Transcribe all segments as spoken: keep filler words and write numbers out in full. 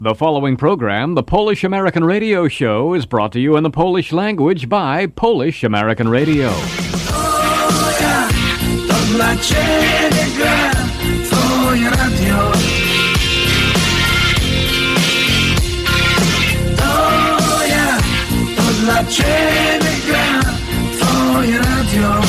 The following program, the Polish American Radio Show, is brought to you in the Polish language by Polish American Radio. O ja, to dla Ciebie gra Twoje radio. To ja, to dla Ciebie gra Twoje radio.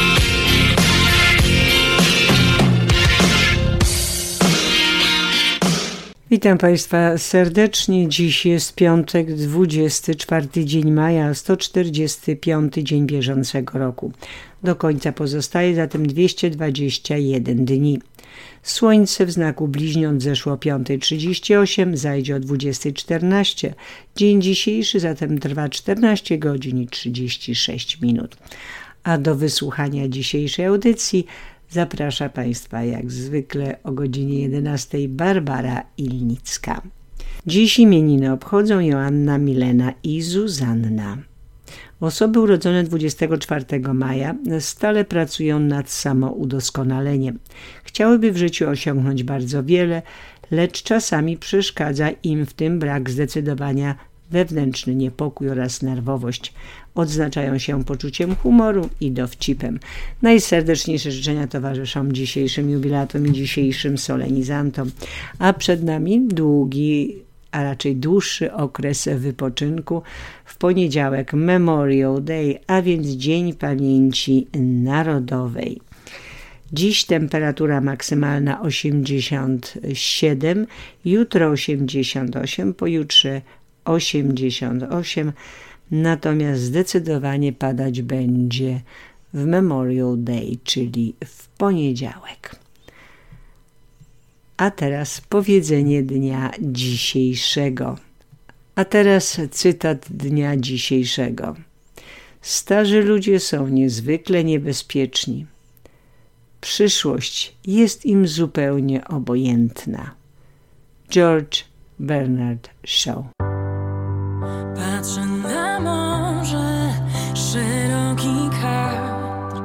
Witam Państwa serdecznie. Dziś jest piątek, dwudziesty czwarty dzień maja, sto czterdziesty piąty dzień bieżącego roku. Do końca pozostaje zatem dwieście dwadzieścia jeden dni. Słońce w znaku bliźniąt zeszło o piąta trzydzieści osiem, zajdzie o dwudziesta czternaście. Dzień dzisiejszy zatem trwa czternaście godzin i trzydzieści sześć minut. A do wysłuchania dzisiejszej audycji zaprasza Państwa jak zwykle o godzinie jedenastej Barbara Ilnicka. Dziś imieniny obchodzą Joanna, Milena i Zuzanna. Osoby urodzone dwudziestego czwartego maja stale pracują nad samoudoskonaleniem. Chciałyby w życiu osiągnąć bardzo wiele, lecz czasami przeszkadza im w tym brak zdecydowania, wewnętrzny niepokój oraz nerwowość. Odznaczają się poczuciem humoru i dowcipem. Najserdeczniejsze życzenia towarzyszą dzisiejszym jubilatom i dzisiejszym solenizantom. A przed nami długi, a raczej dłuższy okres wypoczynku. W poniedziałek Memorial Day, a więc Dzień Pamięci Narodowej. Dziś temperatura maksymalna osiemdziesiąt siedem, jutro osiemdziesiąt osiem, pojutrze osiemdziesiąt osiem, natomiast zdecydowanie padać będzie w Memorial Day, czyli w poniedziałek. A teraz powiedzenie dnia dzisiejszego. A teraz cytat dnia dzisiejszego. Starzy ludzie są niezwykle niebezpieczni. Przyszłość jest im zupełnie obojętna. George Bernard Shaw. Patrzę na morze, szeroki kadr,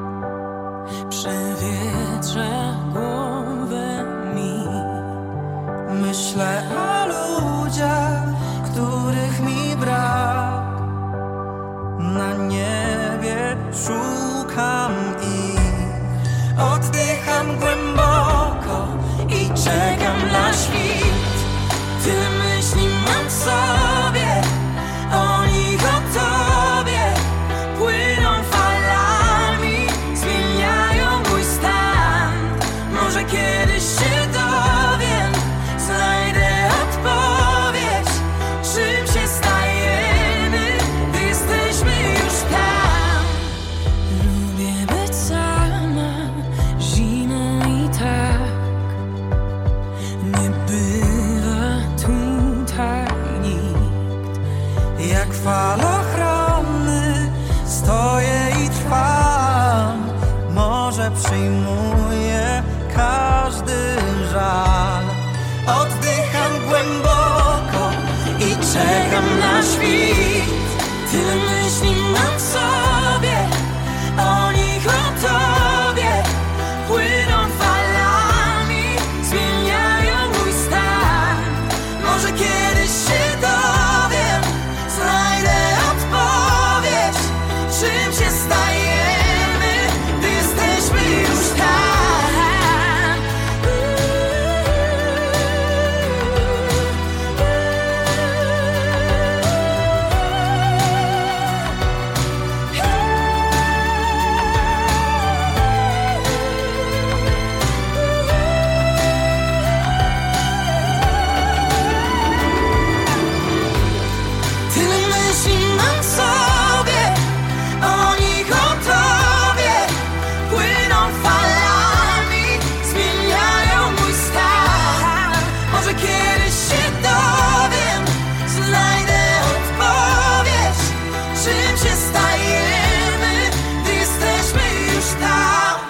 przewietrza głowę mi. Myślę o ludziach, których mi brak. Na niebie szukam ich. Oddycham głęboko i czekam na świt. Tyle myśli mam w sobie, o nich, o Tobie. Płyną falami, zmieniają mój stan. Może kiedyś się dowiem, znajdę odpowiedź. Czym się stajemy, gdy jesteśmy już tam? Lubię być sama zimą i tak. Nie bywa tutaj nikt. Jak falochronny stoję i trwam. Może przyjmuję każdy żal. Oddycham głęboko i czekam na świt. Tyle myśli mam w sobie, o nich, o Tobie. Płyną falami, zmieniają mój stan. Może kiedyś się dowiem, znajdę odpowiedź. Czym się stajemy, gdy jesteśmy już tam? Tyle myśli mam w sobie, o nich, o Tobie. Płyną falami, zmieniają mój stan. Może kiedyś się dowiem, znajdę odpowiedź. Czym się stajemy, gdy jesteśmy już tam?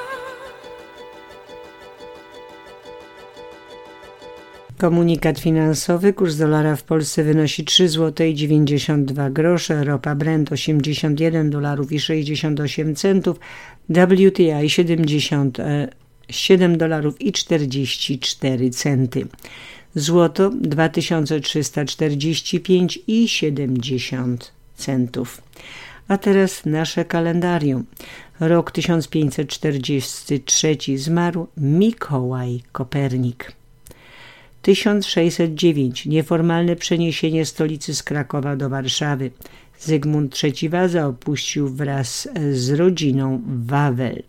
Komunikat finansowy. Kurs dolara w Polsce wynosi trzy złote dziewięćdziesiąt dwa grosze, ropa Brent osiemdziesiąt jeden dolarów i sześćdziesiąt osiem centów, W T I siedemdziesiąt siedem dolarów i czterdzieści cztery centy. Złoto dwa tysiące trzysta czterdzieści pięć i siedemdziesiąt centów. A teraz nasze kalendarium. Rok tysiąc pięćset czterdziesty trzeci zmarł Mikołaj Kopernik. tysiąc sześćset dziewięć nieformalne przeniesienie stolicy z Krakowa do Warszawy. Zygmunt trzeci Waza opuścił wraz z rodziną Wawel.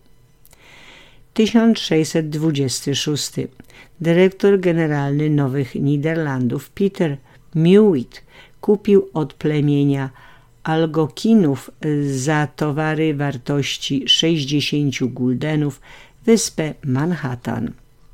tysiąc sześćset dwudziesty szósty dyrektor generalny Nowych Niderlandów Peter Mewit kupił od plemienia Algokinów za towary wartości sześćdziesiąt guldenów wyspę Manhattan.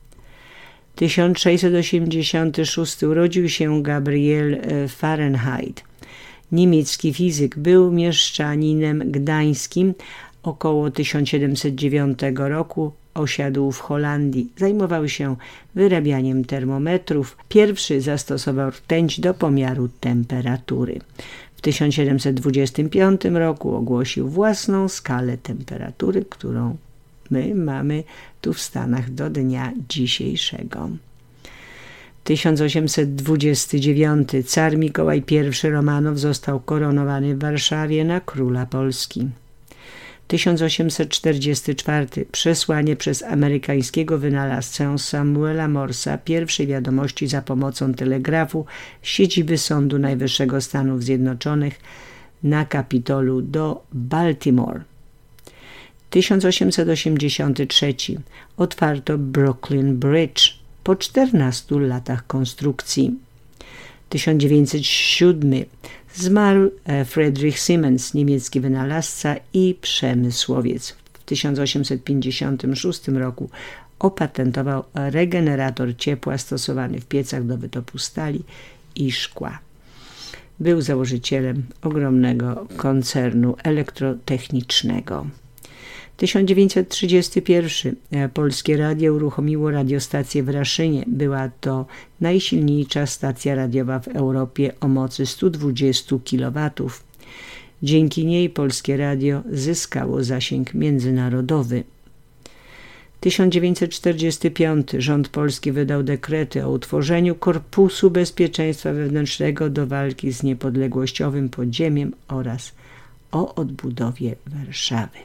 tysiąc sześćset osiemdziesiąty szósty urodził się Gabriel Fahrenheit. Niemiecki fizyk, był mieszczaninem gdańskim. Około tysiąc siedemset dziewiątego roku osiadł w Holandii. Zajmował się wyrabianiem termometrów. Pierwszy zastosował rtęć do pomiaru temperatury. W tysiąc siedemset dwudziestym piątym roku ogłosił własną skalę temperatury, którą my mamy tu w Stanach do dnia dzisiejszego. tysiąc osiemset dwudziesty dziewiąty car Mikołaj pierwszy Romanow został koronowany w Warszawie na króla Polski. tysiąc osiemset czterdziesty czwarty przesłanie przez amerykańskiego wynalazcę Samuela Morsa pierwszej wiadomości za pomocą telegrafu z siedziby Sądu Najwyższego Stanów Zjednoczonych na Kapitolu do Baltimore. tysiąc osiemset osiemdziesiąty trzeci otwarto Brooklyn Bridge po czternastu latach konstrukcji. tysiąc dziewięćset siódmy zmarł Friedrich Siemens, niemiecki wynalazca i przemysłowiec. W tysiąc osiemset pięćdziesiątym szóstym roku opatentował regenerator ciepła stosowany w piecach do wytopu stali i szkła. Był założycielem ogromnego koncernu elektrotechnicznego. tysiąc dziewięćset trzydziesty pierwszy Polskie Radio uruchomiło radiostację w Raszynie. Była to najsilniejsza stacja radiowa w Europie o mocy stu dwudziestu kilowatów. Dzięki niej Polskie Radio zyskało zasięg międzynarodowy. tysiąc dziewięćset czterdziesty piąty rząd polski wydał dekrety o utworzeniu Korpusu Bezpieczeństwa Wewnętrznego do walki z niepodległościowym podziemiem oraz o odbudowie Warszawy.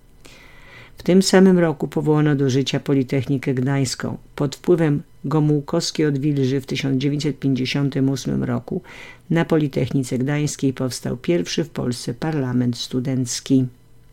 W tym samym roku powołano do życia Politechnikę Gdańską. Pod wpływem Gomułkowskiej-Odwilży w tysiąc dziewięćset pięćdziesiątym ósmym roku na Politechnice Gdańskiej powstał pierwszy w Polsce parlament studencki.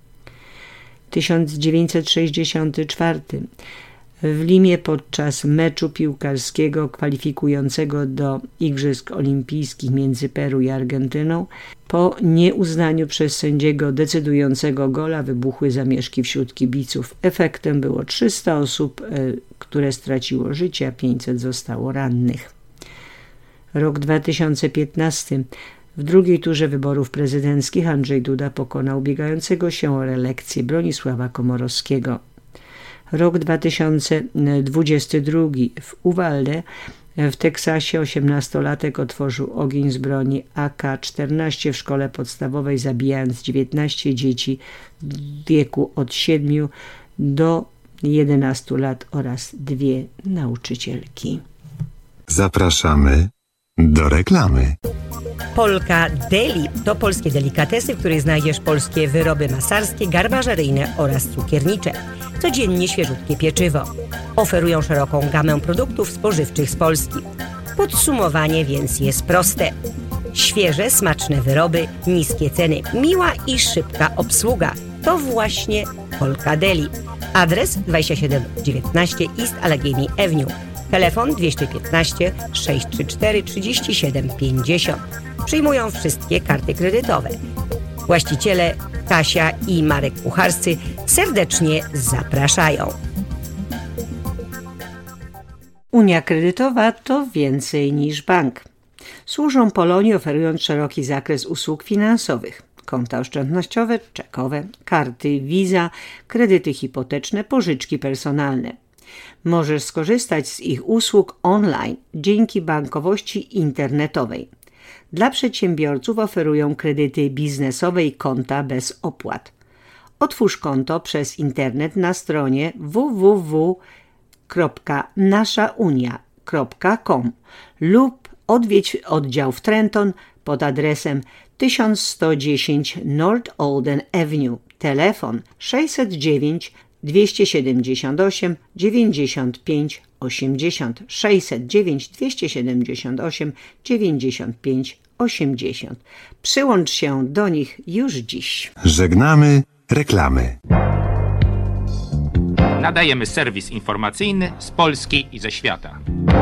tysiąc dziewięćset sześćdziesiąty czwarty w Limie podczas meczu piłkarskiego kwalifikującego do Igrzysk Olimpijskich między Peru i Argentyną po nieuznaniu przez sędziego decydującego gola wybuchły zamieszki wśród kibiców. Efektem było trzysta osób, które straciło życie, a pięćset zostało rannych. Rok dwa tysiące piętnasty. W drugiej turze wyborów prezydenckich Andrzej Duda pokonał ubiegającego się o reelekcję Bronisława Komorowskiego. Rok dwa tysiące dwudziesty drugi. W Uvalde w Teksasie osiemnastolatek otworzył ogień z broni A K czternaście w szkole podstawowej, zabijając dziewiętnaście dzieci w wieku od siedmiu do jedenastu lat oraz dwie nauczycielki. Zapraszamy do reklamy. Polka Deli to polskie delikatesy, w których znajdziesz polskie wyroby masarskie, garbażeryjne oraz cukiernicze. Codziennie świeżutkie pieczywo. Oferują szeroką gamę produktów spożywczych z Polski. Podsumowanie więc jest proste. Świeże, smaczne wyroby, niskie ceny, miła i szybka obsługa. To właśnie Polka Deli. Adres dwadzieścia siedem dziewiętnaście East Allegheny Avenue. Telefon dwieście piętnaście sześćset trzydzieści cztery trzydzieści siedem pięćdziesiąt. Przyjmują wszystkie karty kredytowe. Właściciele Kasia i Marek Kucharscy serdecznie zapraszają. Unia Kredytowa to więcej niż bank. Służą Polonii, oferując szeroki zakres usług finansowych. Konta oszczędnościowe, czekowe, karty Visa, kredyty hipoteczne, pożyczki personalne. Możesz skorzystać z ich usług online dzięki bankowości internetowej. Dla przedsiębiorców oferują kredyty biznesowe i konta bez opłat. Otwórz konto przez internet na stronie w w w kropka naszaunia kropka com lub odwiedź oddział w Trenton pod adresem tysiąc sto dziesięć North Alden Avenue. Telefon sześćset dziewięć dwieście siedemdziesiąt osiem dziewięćdziesiąt pięć osiemdziesiąt sześćset dziewięć dwieście siedemdziesiąt osiem dziewięćdziesiąt pięć osiemdziesiąt. Przyłącz się do nich już dziś. Żegnamy reklamy. Nadajemy serwis informacyjny z Polski i ze świata.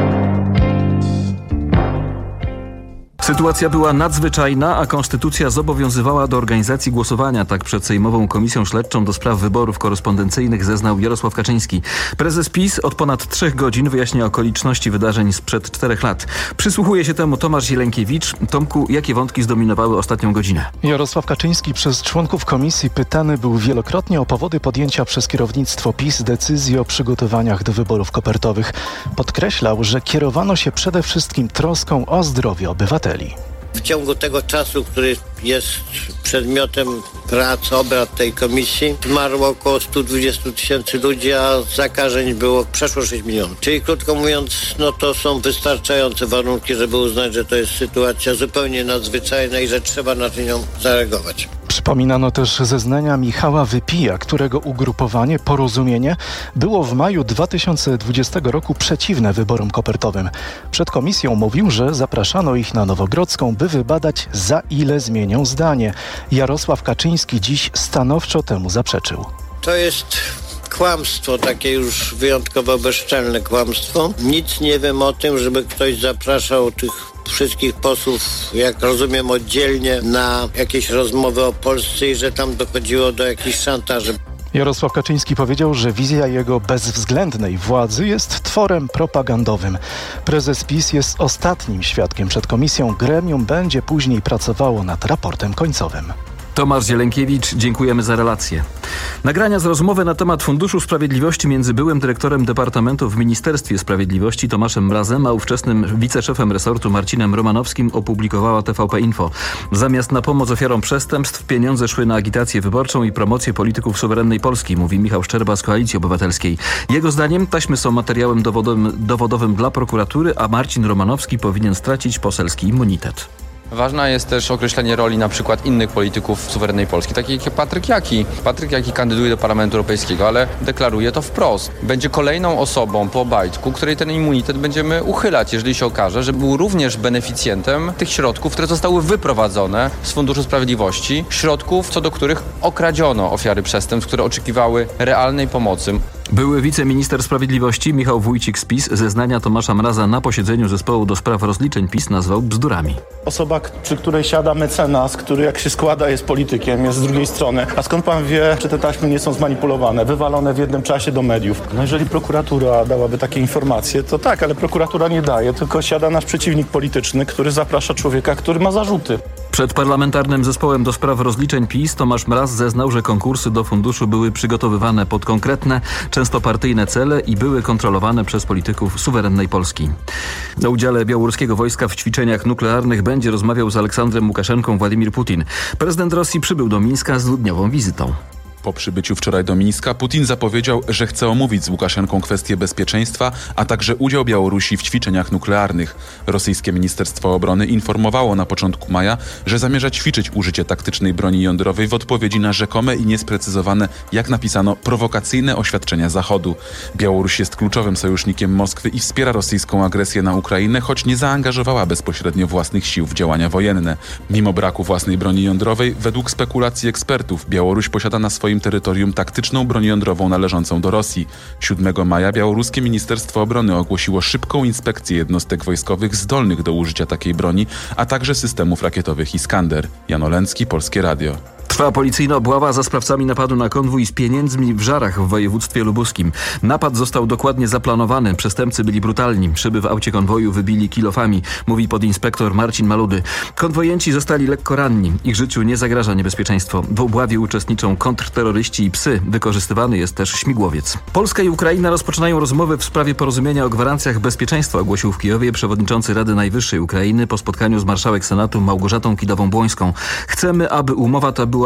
Sytuacja była nadzwyczajna, a konstytucja zobowiązywała do organizacji głosowania. Tak przed Sejmową Komisją Śledczą do spraw wyborów korespondencyjnych zeznał Jarosław Kaczyński. Prezes PiS od ponad trzech godzin wyjaśnia okoliczności wydarzeń sprzed czterech lat. Przysłuchuje się temu Tomasz Zielękiewicz. Tomku, jakie wątki zdominowały ostatnią godzinę? Jarosław Kaczyński przez członków komisji pytany był wielokrotnie o powody podjęcia przez kierownictwo PiS decyzji o przygotowaniach do wyborów kopertowych. Podkreślał, że kierowano się przede wszystkim troską o zdrowie obywateli. W ciągu tego czasu, który jest przedmiotem prac, obrad tej komisji, zmarło około sto dwadzieścia tysięcy ludzi, a zakażeń było przeszło sześć milionów. Czyli krótko mówiąc, no to są wystarczające warunki, żeby uznać, że to jest sytuacja zupełnie nadzwyczajna i że trzeba na nią zareagować. Przypominano też zeznania Michała Wypija, którego ugrupowanie Porozumienie było w maju dwa tysiące dwudziestego roku przeciwne wyborom kopertowym. Przed komisją mówił, że zapraszano ich na Nowogrodzką, by wybadać, za ile zmienią zdanie. Jarosław Kaczyński dziś stanowczo temu zaprzeczył. To jest kłamstwo, takie już wyjątkowo bezczelne kłamstwo. Nic nie wiem o tym, żeby ktoś zapraszał tych wszystkich posłów, jak rozumiem, oddzielnie na jakieś rozmowy o Polsce i że tam dochodziło do jakichś szantaży. Jarosław Kaczyński powiedział, że wizja jego bezwzględnej władzy jest tworem propagandowym. Prezes PiS jest ostatnim świadkiem przed komisją. Gremium będzie później pracowało nad raportem końcowym. Tomasz Zielękiewicz, dziękujemy za relację. Nagrania z rozmowy na temat Funduszu Sprawiedliwości między byłym dyrektorem Departamentu w Ministerstwie Sprawiedliwości Tomaszem Mrazem a ówczesnym wiceszefem resortu Marcinem Romanowskim opublikowała T V P Info. Zamiast na pomoc ofiarom przestępstw pieniądze szły na agitację wyborczą i promocję polityków suwerennej Polski, mówi Michał Szczerba z Koalicji Obywatelskiej. Jego zdaniem taśmy są materiałem dowodowym, dowodowym dla prokuratury, a Marcin Romanowski powinien stracić poselski immunitet. Ważne jest też określenie roli na przykład innych polityków suwerennej Polski, takich jak Patryk Jaki. Patryk Jaki kandyduje do Parlamentu Europejskiego, ale deklaruje to wprost. Będzie kolejną osobą po Obajtku, której ten immunitet będziemy uchylać, jeżeli się okaże, że był również beneficjentem tych środków, które zostały wyprowadzone z Funduszu Sprawiedliwości, środków, co do których okradziono ofiary przestępstw, które oczekiwały realnej pomocy. Były wiceminister sprawiedliwości Michał Wójcik z PiS zeznania Tomasza Mraza na posiedzeniu zespołu do spraw rozliczeń PiS nazwał bzdurami. Osoba, przy której siada mecenas, który jak się składa jest politykiem, jest z drugiej strony. A skąd pan wie, czy te taśmy nie są zmanipulowane, wywalone w jednym czasie do mediów? No jeżeli prokuratura dałaby takie informacje, to tak, ale prokuratura nie daje, tylko siada nasz przeciwnik polityczny, który zaprasza człowieka, który ma zarzuty. Przed parlamentarnym zespołem do spraw rozliczeń PiS Tomasz Mraz zeznał, że konkursy do funduszu były przygotowywane pod konkretne, często partyjne cele i były kontrolowane przez polityków suwerennej Polski. O udziale białoruskiego wojska w ćwiczeniach nuklearnych będzie rozmawiał z Aleksandrem Łukaszenką Władimir Putin. Prezydent Rosji przybył do Mińska z dwudniową wizytą. Po przybyciu wczoraj do Mińska Putin zapowiedział, że chce omówić z Łukaszenką kwestie bezpieczeństwa, a także udział Białorusi w ćwiczeniach nuklearnych. Rosyjskie Ministerstwo Obrony informowało na początku maja, że zamierza ćwiczyć użycie taktycznej broni jądrowej w odpowiedzi na rzekome i niesprecyzowane, jak napisano, prowokacyjne oświadczenia Zachodu. Białoruś jest kluczowym sojusznikiem Moskwy i wspiera rosyjską agresję na Ukrainę, choć nie zaangażowała bezpośrednio własnych sił w działania wojenne. Mimo braku własnej broni jądrowej, według spekulacji ekspertów, Białoruś posiada na swoim terytorium taktyczną broń jądrową należącą do Rosji. siódmego maja białoruskie Ministerstwo Obrony ogłosiło szybką inspekcję jednostek wojskowych zdolnych do użycia takiej broni, a także systemów rakietowych Iskander. Jan Olencki, Polskie Radio. Trwa policyjna obława za sprawcami napadu na konwój z pieniędzmi w Żarach w województwie lubuskim. Napad został dokładnie zaplanowany. Przestępcy byli brutalni. Szyby w aucie konwoju wybili kilofami, mówi podinspektor Marcin Maludy. Konwojenci zostali lekko ranni. Ich życiu nie zagraża niebezpieczeństwo. W obławie uczestniczą kontrterroryści i psy. Wykorzystywany jest też śmigłowiec. Polska i Ukraina rozpoczynają rozmowy w sprawie porozumienia o gwarancjach bezpieczeństwa, ogłosił w Kijowie przewodniczący Rady Najwyższej Ukrainy po spotkaniu z marszałek Senatu Małgorzatą Kidawą-Błońską. Chcemy, aby umowa ta była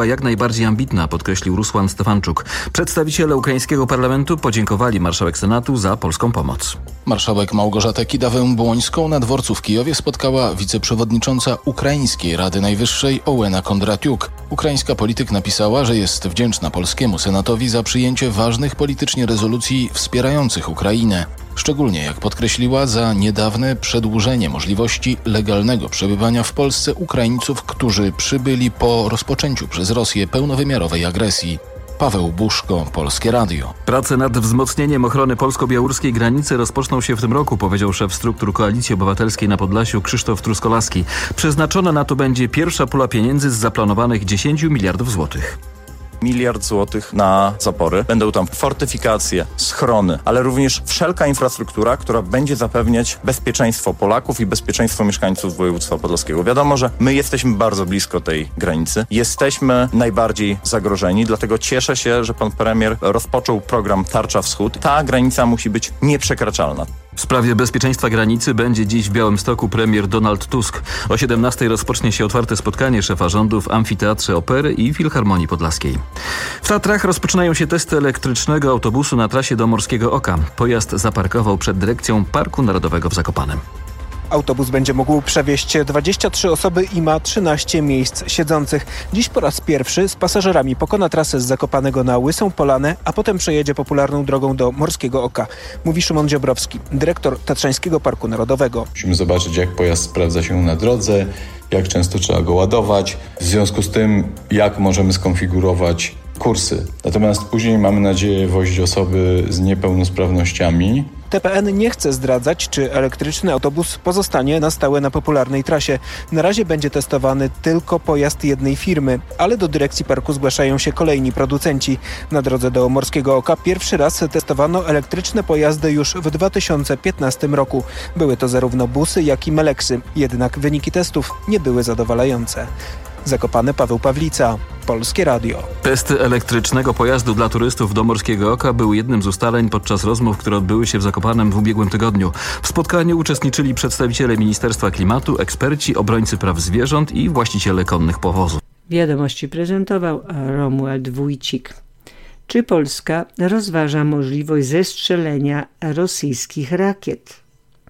była jak najbardziej ambitna, podkreślił Rusłan Stefanczuk. Przedstawiciele ukraińskiego parlamentu podziękowali marszałek Senatu za polską pomoc. Marszałek Małgorzatę Kidawę-Błońską na dworcu w Kijowie spotkała wiceprzewodnicząca Ukraińskiej Rady Najwyższej Ołena Kondratiuk. Ukraińska polityk napisała, że jest wdzięczna polskiemu Senatowi za przyjęcie ważnych politycznie rezolucji wspierających Ukrainę. Szczególnie, jak podkreśliła, za niedawne przedłużenie możliwości legalnego przebywania w Polsce Ukraińców, którzy przybyli po rozpoczęciu przez Rosję pełnowymiarowej agresji. Paweł Buszko, Polskie Radio. Prace nad wzmocnieniem ochrony polsko-białoruskiej granicy rozpoczną się w tym roku, powiedział szef struktur Koalicji Obywatelskiej na Podlasiu Krzysztof Truskolaski. Przeznaczona na to będzie pierwsza pula pieniędzy z zaplanowanych dziesięć miliardów złotych. Miliard złotych na zapory. Będą tam fortyfikacje, schrony, ale również wszelka infrastruktura, która będzie zapewniać bezpieczeństwo Polaków i bezpieczeństwo mieszkańców województwa podlaskiego. Wiadomo, że my jesteśmy bardzo blisko tej granicy. Jesteśmy najbardziej zagrożeni, dlatego cieszę się, że pan premier rozpoczął program Tarcza Wschód. Ta granica musi być nieprzekraczalna. W sprawie bezpieczeństwa granicy będzie dziś w Białymstoku premier Donald Tusk. O siedemnastej rozpocznie się otwarte spotkanie szefa rządu w Amfiteatrze Opery i Filharmonii Podlaskiej. W Tatrach rozpoczynają się testy elektrycznego autobusu na trasie do Morskiego Oka. Pojazd zaparkował przed dyrekcją Parku Narodowego w Zakopanem. Autobus będzie mógł przewieźć dwadzieścia trzy osoby i ma trzynaście miejsc siedzących. Dziś po raz pierwszy z pasażerami pokona trasę z Zakopanego na Łysą Polanę, a potem przejedzie popularną drogą do Morskiego Oka. Mówi Szymon Ziobrowski, dyrektor Tatrzańskiego Parku Narodowego. Musimy zobaczyć, jak pojazd sprawdza się na drodze, jak często trzeba go ładować. W związku z tym, jak możemy skonfigurować kursy. Natomiast później mamy nadzieję wozić osoby z niepełnosprawnościami. T P N nie chce zdradzać, czy elektryczny autobus pozostanie na stałe na popularnej trasie. Na razie będzie testowany tylko pojazd jednej firmy, ale do dyrekcji parku zgłaszają się kolejni producenci. Na drodze do Morskiego Oka pierwszy raz testowano elektryczne pojazdy już w dwa tysiące piętnastym roku. Były to zarówno busy, jak i meleksy. Jednak wyniki testów nie były zadowalające. Zakopane, Paweł Pawlica, Polskie Radio. Testy elektrycznego pojazdu dla turystów do Morskiego Oka były jednym z ustaleń podczas rozmów, które odbyły się w Zakopanem w ubiegłym tygodniu. W spotkaniu uczestniczyli przedstawiciele Ministerstwa Klimatu, eksperci, obrońcy praw zwierząt i właściciele konnych powozów. Wiadomości prezentował Romuald Wójcik. Czy Polska rozważa możliwość zestrzelenia rosyjskich rakiet?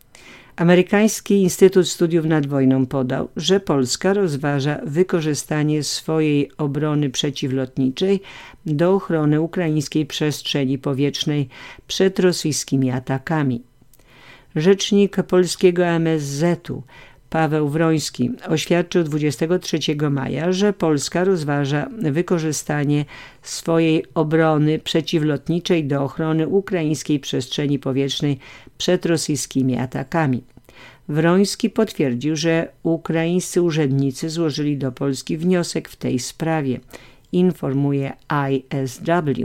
Amerykański Instytut Studiów nad Wojną podał, że Polska rozważa wykorzystanie swojej obrony przeciwlotniczej do ochrony ukraińskiej przestrzeni powietrznej przed rosyjskimi atakami. Rzecznik polskiego M S Z-u Paweł Wroński oświadczył dwudziestego trzeciego maja, że Polska rozważa wykorzystanie swojej obrony przeciwlotniczej do ochrony ukraińskiej przestrzeni powietrznej przed rosyjskimi atakami. Wroński potwierdził, że ukraińscy urzędnicy złożyli do Polski wniosek w tej sprawie, informuje I S W.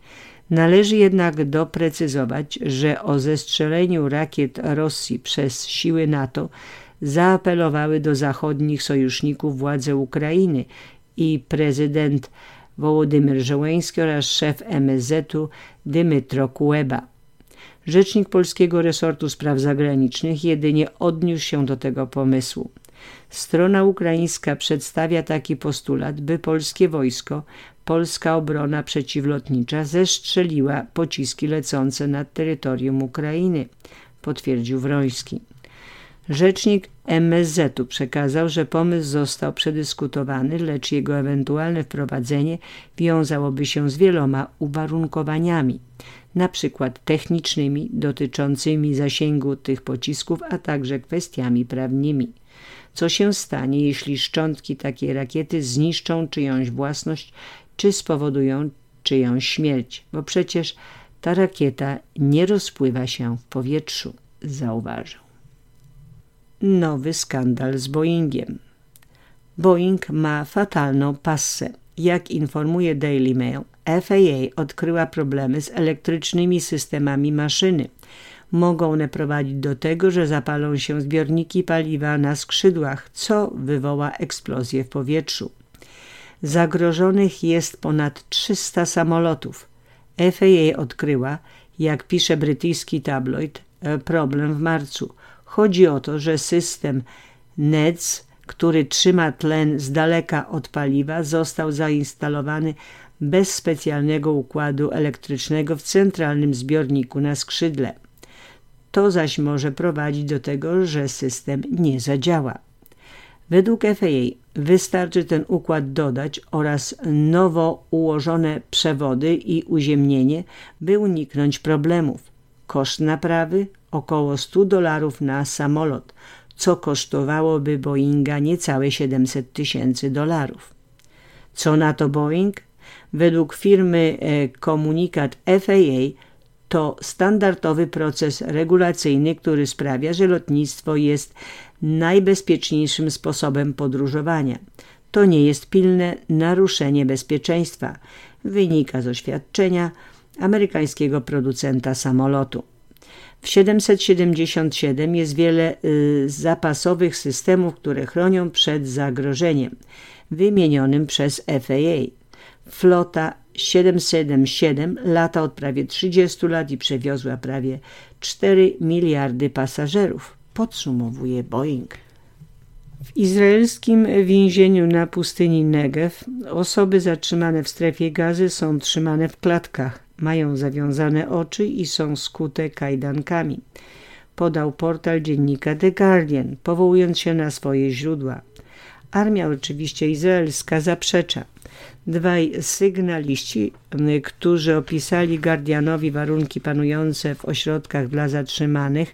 Należy jednak doprecyzować, że o zestrzeleniu rakiet Rosji przez siły NATO zaapelowały do zachodnich sojuszników władze Ukrainy i prezydent Wołodymyr Żeleński oraz szef M S Z-u Dmytro Kuleba. Rzecznik polskiego resortu spraw zagranicznych jedynie odniósł się do tego pomysłu. Strona ukraińska przedstawia taki postulat, by polskie wojsko, polska obrona przeciwlotnicza zestrzeliła pociski lecące nad terytorium Ukrainy, potwierdził Wroński. Rzecznik M S Z-u przekazał, że pomysł został przedyskutowany, lecz jego ewentualne wprowadzenie wiązałoby się z wieloma uwarunkowaniami, na przykład technicznymi dotyczącymi zasięgu tych pocisków, a także kwestiami prawnymi. Co się stanie, jeśli szczątki takiej rakiety zniszczą czyjąś własność, czy spowodują czyjąś śmierć, bo przecież ta rakieta nie rozpływa się w powietrzu, zauważył. Nowy skandal z Boeingiem. Boeing ma fatalną passę. Jak informuje Daily Mail, F A A odkryła problemy z elektrycznymi systemami maszyny. Mogą one prowadzić do tego, że zapalą się zbiorniki paliwa na skrzydłach, co wywoła eksplozję w powietrzu. Zagrożonych jest ponad trzysta samolotów. F A A odkryła, jak pisze brytyjski tabloid, problem w marcu. Chodzi o to, że system N E D S, który trzyma tlen z daleka od paliwa, został zainstalowany bez specjalnego układu elektrycznego w centralnym zbiorniku na skrzydle. To zaś może prowadzić do tego, że system nie zadziała. Według F A A wystarczy ten układ dodać oraz nowo ułożone przewody i uziemnienie, by uniknąć problemów. Koszt naprawy około sto dolarów na samolot, co kosztowałoby Boeinga niecałe siedemset tysięcy dolarów. Co na to Boeing? Według firmy komunikat F A A to standardowy proces regulacyjny, który sprawia, że lotnictwo jest najbezpieczniejszym sposobem podróżowania. To nie jest pilne naruszenie bezpieczeństwa, wynika z oświadczenia amerykańskiego producenta samolotu. W siedemset siedemdziesiąt siedem jest wiele y, zapasowych systemów, które chronią przed zagrożeniem wymienionym przez F A A. Flota siedemset siedemdziesiąt siedem lata od prawie trzydziestu lat i przewiozła prawie cztery miliardy pasażerów, podsumowuje Boeing. W izraelskim więzieniu na pustyni Negev osoby zatrzymane w strefie Gazy są trzymane w klatkach, mają zawiązane oczy i są skute kajdankami, podał portal dziennika The Guardian, powołując się na swoje źródła. Armia oczywiście izraelska zaprzecza. Dwaj sygnaliści, którzy opisali Guardianowi warunki panujące w ośrodkach dla zatrzymanych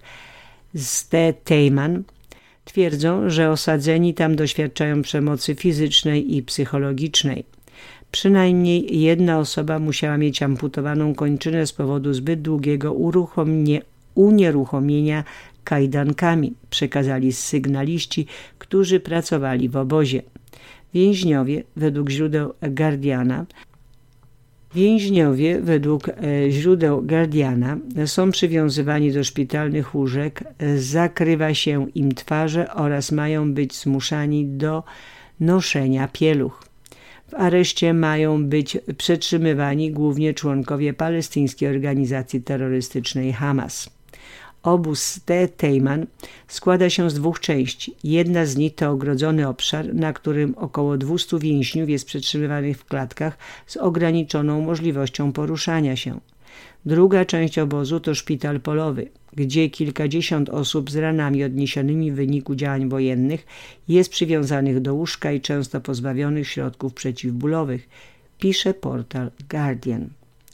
z Te Tejman, twierdzą, że osadzeni tam doświadczają przemocy fizycznej i psychologicznej. Przynajmniej jedna osoba musiała mieć amputowaną kończynę z powodu zbyt długiego uruchomienia, unieruchomienia kajdankami, przekazali sygnaliści, którzy pracowali w obozie. Więźniowie, według źródeł Guardiana, więźniowie według źródeł Guardiana są przywiązywani do szpitalnych łóżek, zakrywa się im twarze oraz mają być zmuszani do noszenia pieluch. W areszcie mają być przetrzymywani głównie członkowie palestyńskiej organizacji terrorystycznej Hamas. Obóz Te Tejman składa się z dwóch części. Jedna z nich to ogrodzony obszar, na którym około dwieście więźniów jest przetrzymywanych w klatkach z ograniczoną możliwością poruszania się. Druga część obozu to szpital polowy, gdzie kilkadziesiąt osób z ranami odniesionymi w wyniku działań wojennych jest przywiązanych do łóżka i często pozbawionych środków przeciwbólowych, pisze portal Guardian.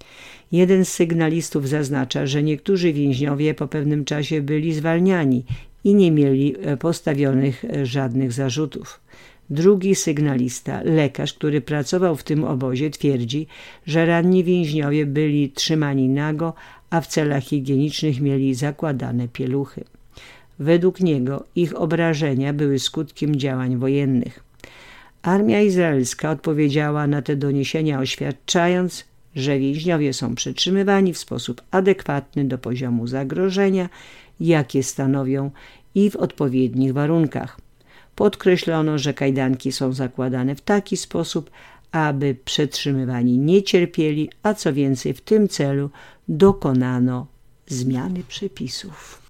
Jeden z sygnalistów zaznacza, że niektórzy więźniowie po pewnym czasie byli zwalniani i nie mieli postawionych żadnych zarzutów. Drugi sygnalista, lekarz, który pracował w tym obozie, twierdzi, że ranni więźniowie byli trzymani nago, a w celach higienicznych mieli zakładane pieluchy. Według niego ich obrażenia były skutkiem działań wojennych. Armia izraelska odpowiedziała na te doniesienia, oświadczając, że więźniowie są przetrzymywani w sposób adekwatny do poziomu zagrożenia, jakie stanowią, i w odpowiednich warunkach. Podkreślono, że kajdanki są zakładane w taki sposób, aby przetrzymywani nie cierpieli, a co więcej, w tym celu dokonano zmiany przepisów.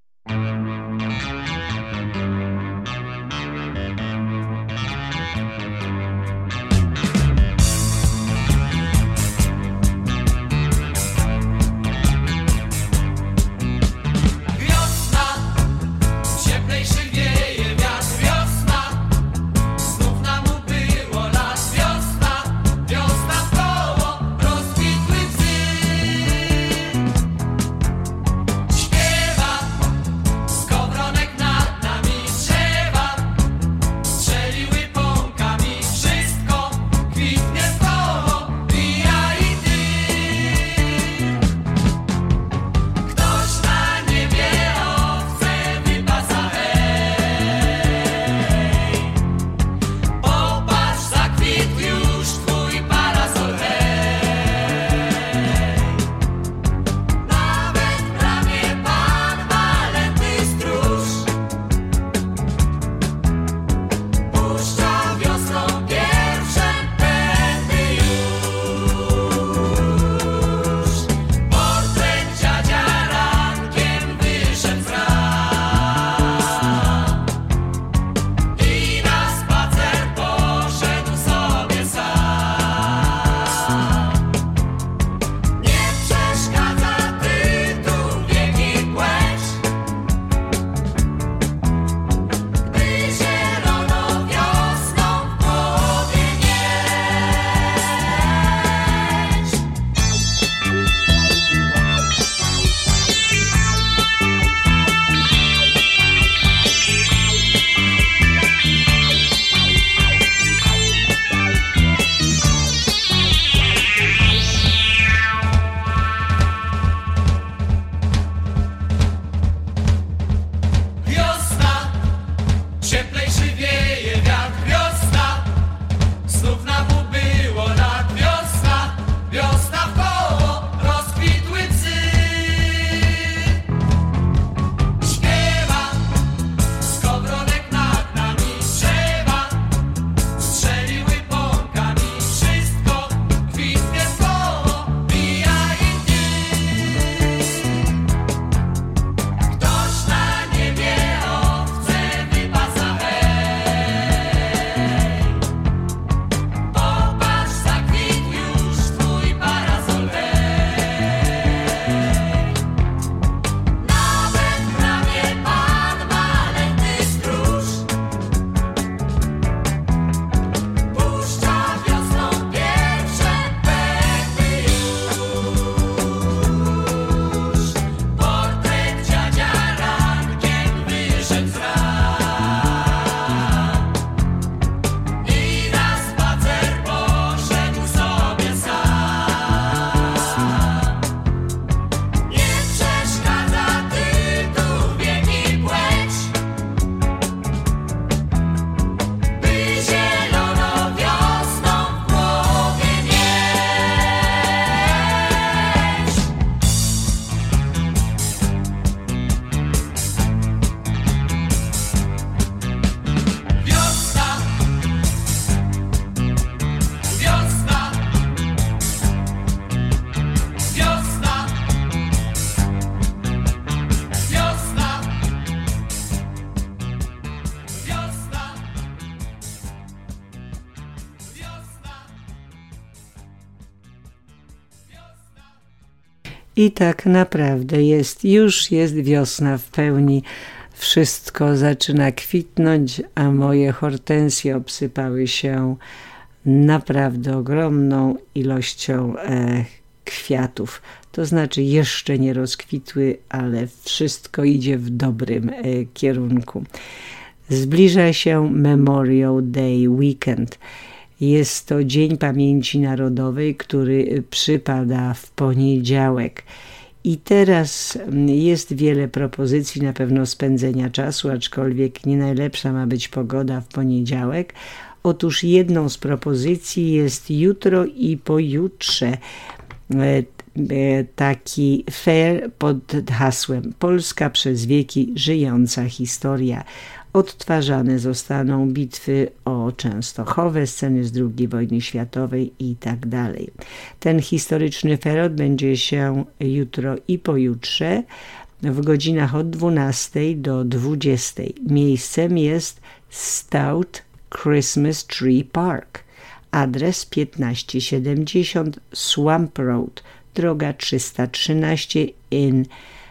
Śpiewa skowronek nad nami. I tak naprawdę jest, już jest wiosna w pełni. Wszystko zaczyna kwitnąć, a moje hortensje obsypały się naprawdę ogromną ilością e, kwiatów. To znaczy jeszcze nie rozkwitły, ale wszystko idzie w dobrym e, kierunku. Zbliża się Memorial Day Weekend. Jest to Dzień Pamięci Narodowej, który przypada w poniedziałek. I teraz jest wiele propozycji na pewno spędzenia czasu, aczkolwiek nie najlepsza ma być pogoda w poniedziałek. Otóż jedną z propozycji jest jutro i pojutrze taki fair pod hasłem Polska przez wieki żyjąca historia. Odtwarzane zostaną bitwy o Częstochowę, sceny z drugiej wojny światowej i tak dalej. Ten historyczny fair odbędzie się jutro i pojutrze w godzinach od dwunastej do dwudziestej. Miejscem jest Stout Christmas Tree Park. Adres piętnaście siedemdziesiąt Swamp Road, droga trzysta trzynaście in,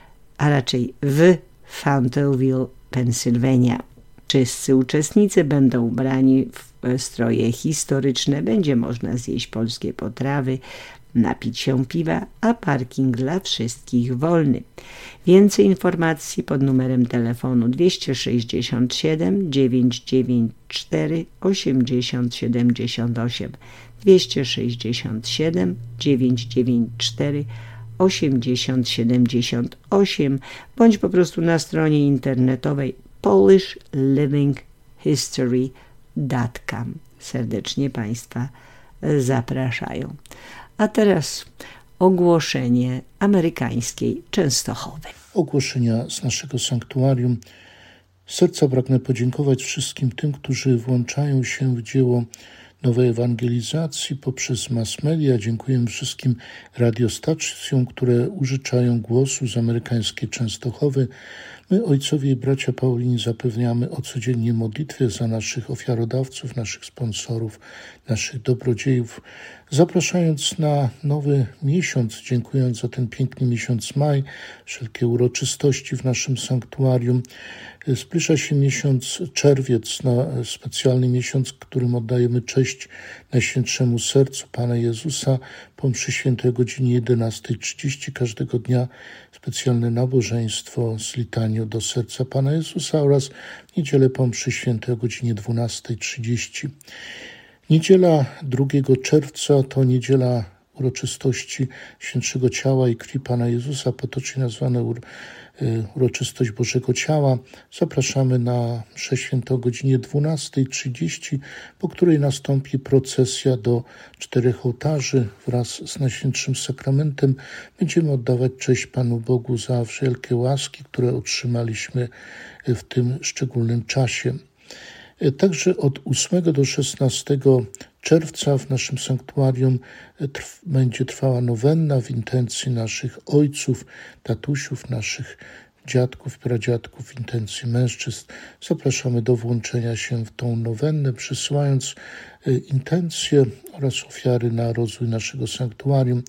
a raczej w Fountainville, Pensylwania. Wszyscy uczestnicy będą ubrani w stroje historyczne, będzie można zjeść polskie potrawy, napić się piwa, a parking dla wszystkich wolny. Więcej informacji pod numerem telefonu dwieście sześćdziesiąt siedem dziewięćset dziewięćdziesiąt cztery osiemdziesiąt siedemdziesiąt osiem dwieście sześćdziesiąt siedem dziewięćset dziewięćdziesiąt cztery osiemdziesiąt siedemdziesiąt osiem bądź po prostu na stronie internetowej polish living history dot com. Serdecznie Państwa zapraszają. A teraz ogłoszenie amerykańskiej Częstochowy. Ogłoszenia z naszego sanktuarium. Z serca pragnę podziękować wszystkim tym, którzy włączają się w dzieło nowej ewangelizacji poprzez mass media. Dziękuję wszystkim radiostacjom, które użyczają głosu z amerykańskiej Częstochowy. My, ojcowie i bracia Paulini, zapewniamy o codziennej modlitwie za naszych ofiarodawców, naszych sponsorów, naszych dobrodziejów. Zapraszając na nowy miesiąc, dziękując za ten piękny miesiąc maj, wszelkie uroczystości w naszym sanktuarium. Zbliża się miesiąc czerwiec, na specjalny miesiąc, którym oddajemy cześć Najświętszemu Sercu Pana Jezusa. Po mszy świętej o godzinie jedenastej trzydzieści każdego dnia specjalne nabożeństwo z litanią do Serca Pana Jezusa oraz niedzielę po mszy świętej o godzinie dwunastej trzydzieści. Niedziela drugiego czerwca to niedziela uroczystości Świętszego Ciała i Krwi Pana Jezusa, potocznie nazwane ur, y, uroczystość Bożego Ciała. Zapraszamy na mszę świętą o godzinie dwunastej trzydzieści, po której nastąpi procesja do czterech ołtarzy wraz z Najświętszym Sakramentem. Będziemy oddawać cześć Panu Bogu za wszelkie łaski, które otrzymaliśmy w tym szczególnym czasie. Także od ósmego do szesnastego czerwca w naszym sanktuarium trw- będzie trwała nowenna w intencji naszych ojców, tatusiów, naszych dziadków, pradziadków, w intencji mężczyzn. Zapraszamy do włączenia się w tą nowennę, przysyłając intencje oraz ofiary na rozwój naszego sanktuarium.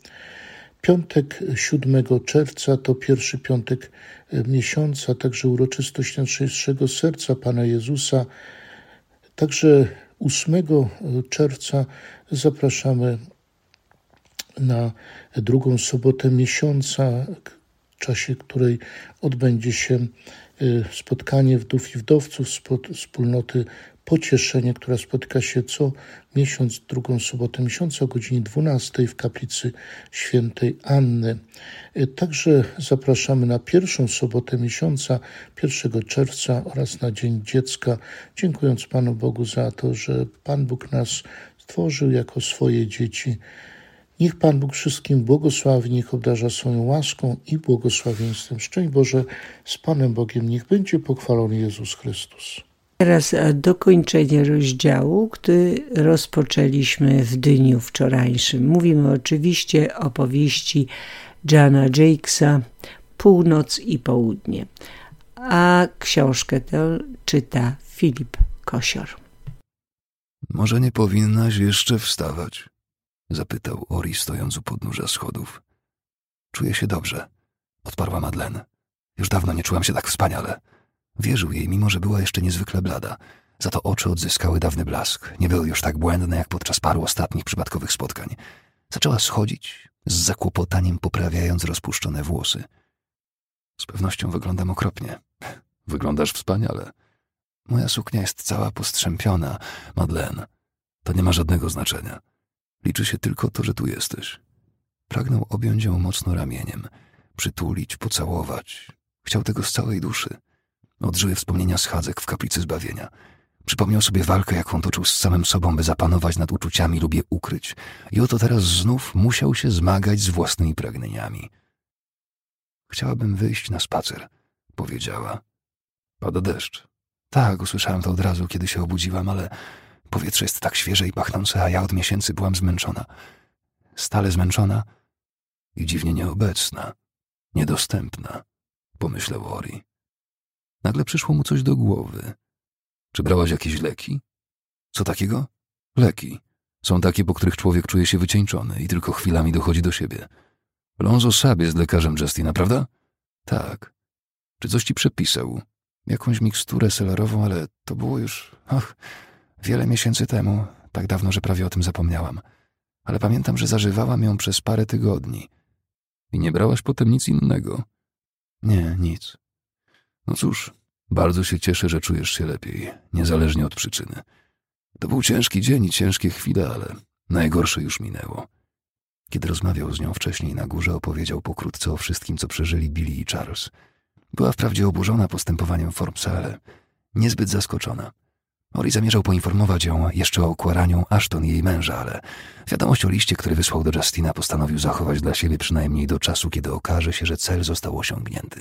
Piątek siódmego czerwca to pierwszy piątek miesiąca, także uroczystość Najświętszego Serca Pana Jezusa. Także ósmego czerwca zapraszamy na drugą sobotę miesiąca, w czasie której odbędzie się spotkanie wdów i wdowców z wspólnoty Pocieszenie, która spotyka się co miesiąc, drugą sobotę miesiąca o godzinie dwunastej w kaplicy świętej Anny. Także zapraszamy na pierwszą sobotę miesiąca, pierwszego czerwca oraz na Dzień Dziecka, dziękując Panu Bogu za to, że Pan Bóg nas stworzył jako swoje dzieci. Niech Pan Bóg wszystkim błogosławi, niech obdarza swoją łaską i błogosławieństwem. Szczęść Boże, z Panem Bogiem niech będzie pochwalony Jezus Chrystus. Teraz dokończenie rozdziału, który rozpoczęliśmy w dniu wczorajszym. Mówimy oczywiście o powieści Jana Jakesa Północ i Południe, a książkę tę czyta Filip Kosior. Może nie powinnaś jeszcze wstawać? Zapytał Ori, stojąc u podnóża schodów. Czuję się dobrze, odparła Madeleine. Już dawno nie czułam się tak wspaniale. Wierzył jej, mimo że była jeszcze niezwykle blada. Za to oczy odzyskały dawny blask. Nie były już tak błędne, jak podczas paru ostatnich przypadkowych spotkań. Zaczęła schodzić, z zakłopotaniem poprawiając rozpuszczone włosy. Z pewnością wyglądam okropnie. Wyglądasz wspaniale. Moja suknia jest cała postrzępiona, Madeleine. To nie ma żadnego znaczenia. Liczy się tylko to, że tu jesteś. Pragnął objąć ją mocno ramieniem, przytulić, pocałować. Chciał tego z całej duszy. Odżyły wspomnienia schadzek w kaplicy zbawienia. Przypomniał sobie walkę, jaką toczył z samym sobą, by zapanować nad uczuciami lub je ukryć. I oto teraz znów musiał się zmagać z własnymi pragnieniami. Chciałabym wyjść na spacer, powiedziała. Pada deszcz. Tak, usłyszałem to od razu, kiedy się obudziłam, ale powietrze jest tak świeże i pachnące, a ja od miesięcy byłam zmęczona. Stale zmęczona i dziwnie nieobecna, niedostępna, pomyślał Ori. Nagle przyszło mu coś do głowy. Czy brałaś jakieś leki? Co takiego? Leki. Są takie, po których człowiek czuje się wycieńczony i tylko chwilami dochodzi do siebie. Lonzo Sab jest lekarzem Justina, prawda? Tak. Czy coś ci przepisał? Jakąś miksturę selerową, ale to było już, ach, wiele miesięcy temu, tak dawno, że prawie o tym zapomniałam. Ale pamiętam, że zażywałam ją przez parę tygodni. I nie brałaś potem nic innego? Nie, nic. No cóż, bardzo się cieszę, że czujesz się lepiej, niezależnie od przyczyny. To był ciężki dzień i ciężkie chwile, ale najgorsze już minęło. Kiedy rozmawiał z nią wcześniej na górze, opowiedział pokrótce o wszystkim, co przeżyli Billy i Charles. Była wprawdzie oburzona postępowaniem Forbesa, ale niezbyt zaskoczona. Ori zamierzał poinformować ją jeszcze o układaniu Ashton i jej męża, ale wiadomość o liście, który wysłał do Justina, postanowił zachować dla siebie przynajmniej do czasu, kiedy okaże się, że cel został osiągnięty.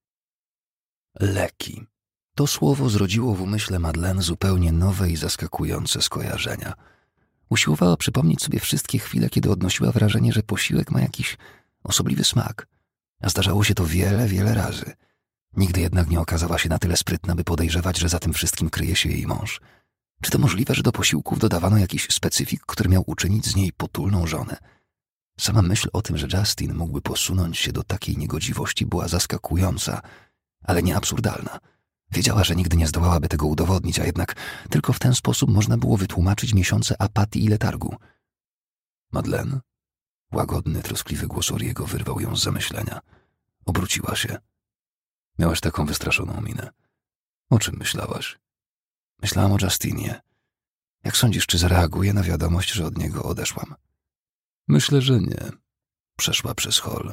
Leki. To słowo zrodziło w umyśle Madeleine zupełnie nowe i zaskakujące skojarzenia. Usiłowała przypomnieć sobie wszystkie chwile, kiedy odnosiła wrażenie, że posiłek ma jakiś osobliwy smak. A zdarzało się to wiele, wiele razy. Nigdy jednak nie okazała się na tyle sprytna, by podejrzewać, że za tym wszystkim kryje się jej mąż. Czy to możliwe, że do posiłków dodawano jakiś specyfik, który miał uczynić z niej potulną żonę? Sama myśl o tym, że Justin mógłby posunąć się do takiej niegodziwości, była zaskakująca, ale nie absurdalna. Wiedziała, że nigdy nie zdołałaby tego udowodnić, a jednak tylko w ten sposób można było wytłumaczyć miesiące apatii i letargu. Madeleine? Łagodny, troskliwy głos Oriego wyrwał ją z zamyślenia. Obróciła się. Miałaś taką wystraszoną minę. O czym myślałaś? Myślałam o Justinie. Jak sądzisz, czy zareaguje na wiadomość, że od niego odeszłam? Myślę, że nie. Przeszła przez hol.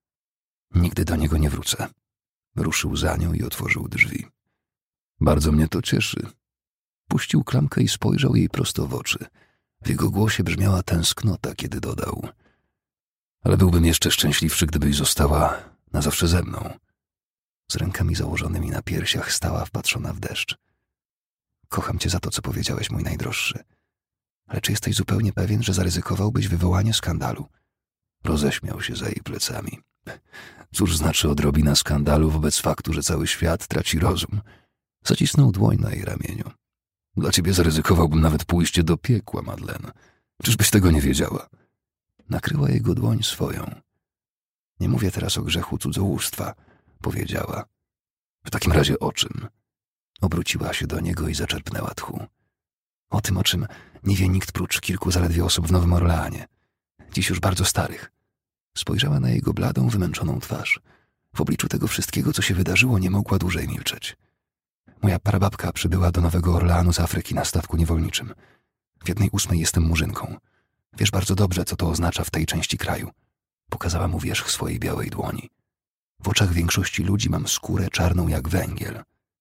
Nigdy do niego nie wrócę. Ruszył za nią i otworzył drzwi. Bardzo mnie to cieszy. Puścił klamkę i spojrzał jej prosto w oczy. W jego głosie brzmiała tęsknota, kiedy dodał: ale byłbym jeszcze szczęśliwszy, gdybyś została na zawsze ze mną. Z rękami założonymi na piersiach stała wpatrzona w deszcz. Kocham cię za to, co powiedziałeś, mój najdroższy. Ale czy jesteś zupełnie pewien, że zaryzykowałbyś wywołanie skandalu? Roześmiał się za jej plecami. Cóż znaczy odrobina skandalu wobec faktu, że cały świat traci rozum? Zacisnął dłoń na jej ramieniu. Dla ciebie zaryzykowałbym nawet pójście do piekła, Madeleine. Czyżbyś tego nie wiedziała? Nakryła jego dłoń swoją. Nie mówię teraz o grzechu cudzołóstwa, powiedziała. W takim razie o czym? Obróciła się do niego i zaczerpnęła tchu. O tym, o czym nie wie nikt prócz kilku zaledwie osób w Nowym Orleanie. Dziś już bardzo starych. Spojrzała na jego bladą, wymęczoną twarz. W obliczu tego wszystkiego, co się wydarzyło, nie mogła dłużej milczeć. Moja prababka przybyła do Nowego Orleanu z Afryki na statku niewolniczym. W jednej ósmej jestem murzynką. Wiesz bardzo dobrze, co to oznacza w tej części kraju. Pokazała mu wierzch swojej białej dłoni. W oczach większości ludzi mam skórę czarną jak węgiel.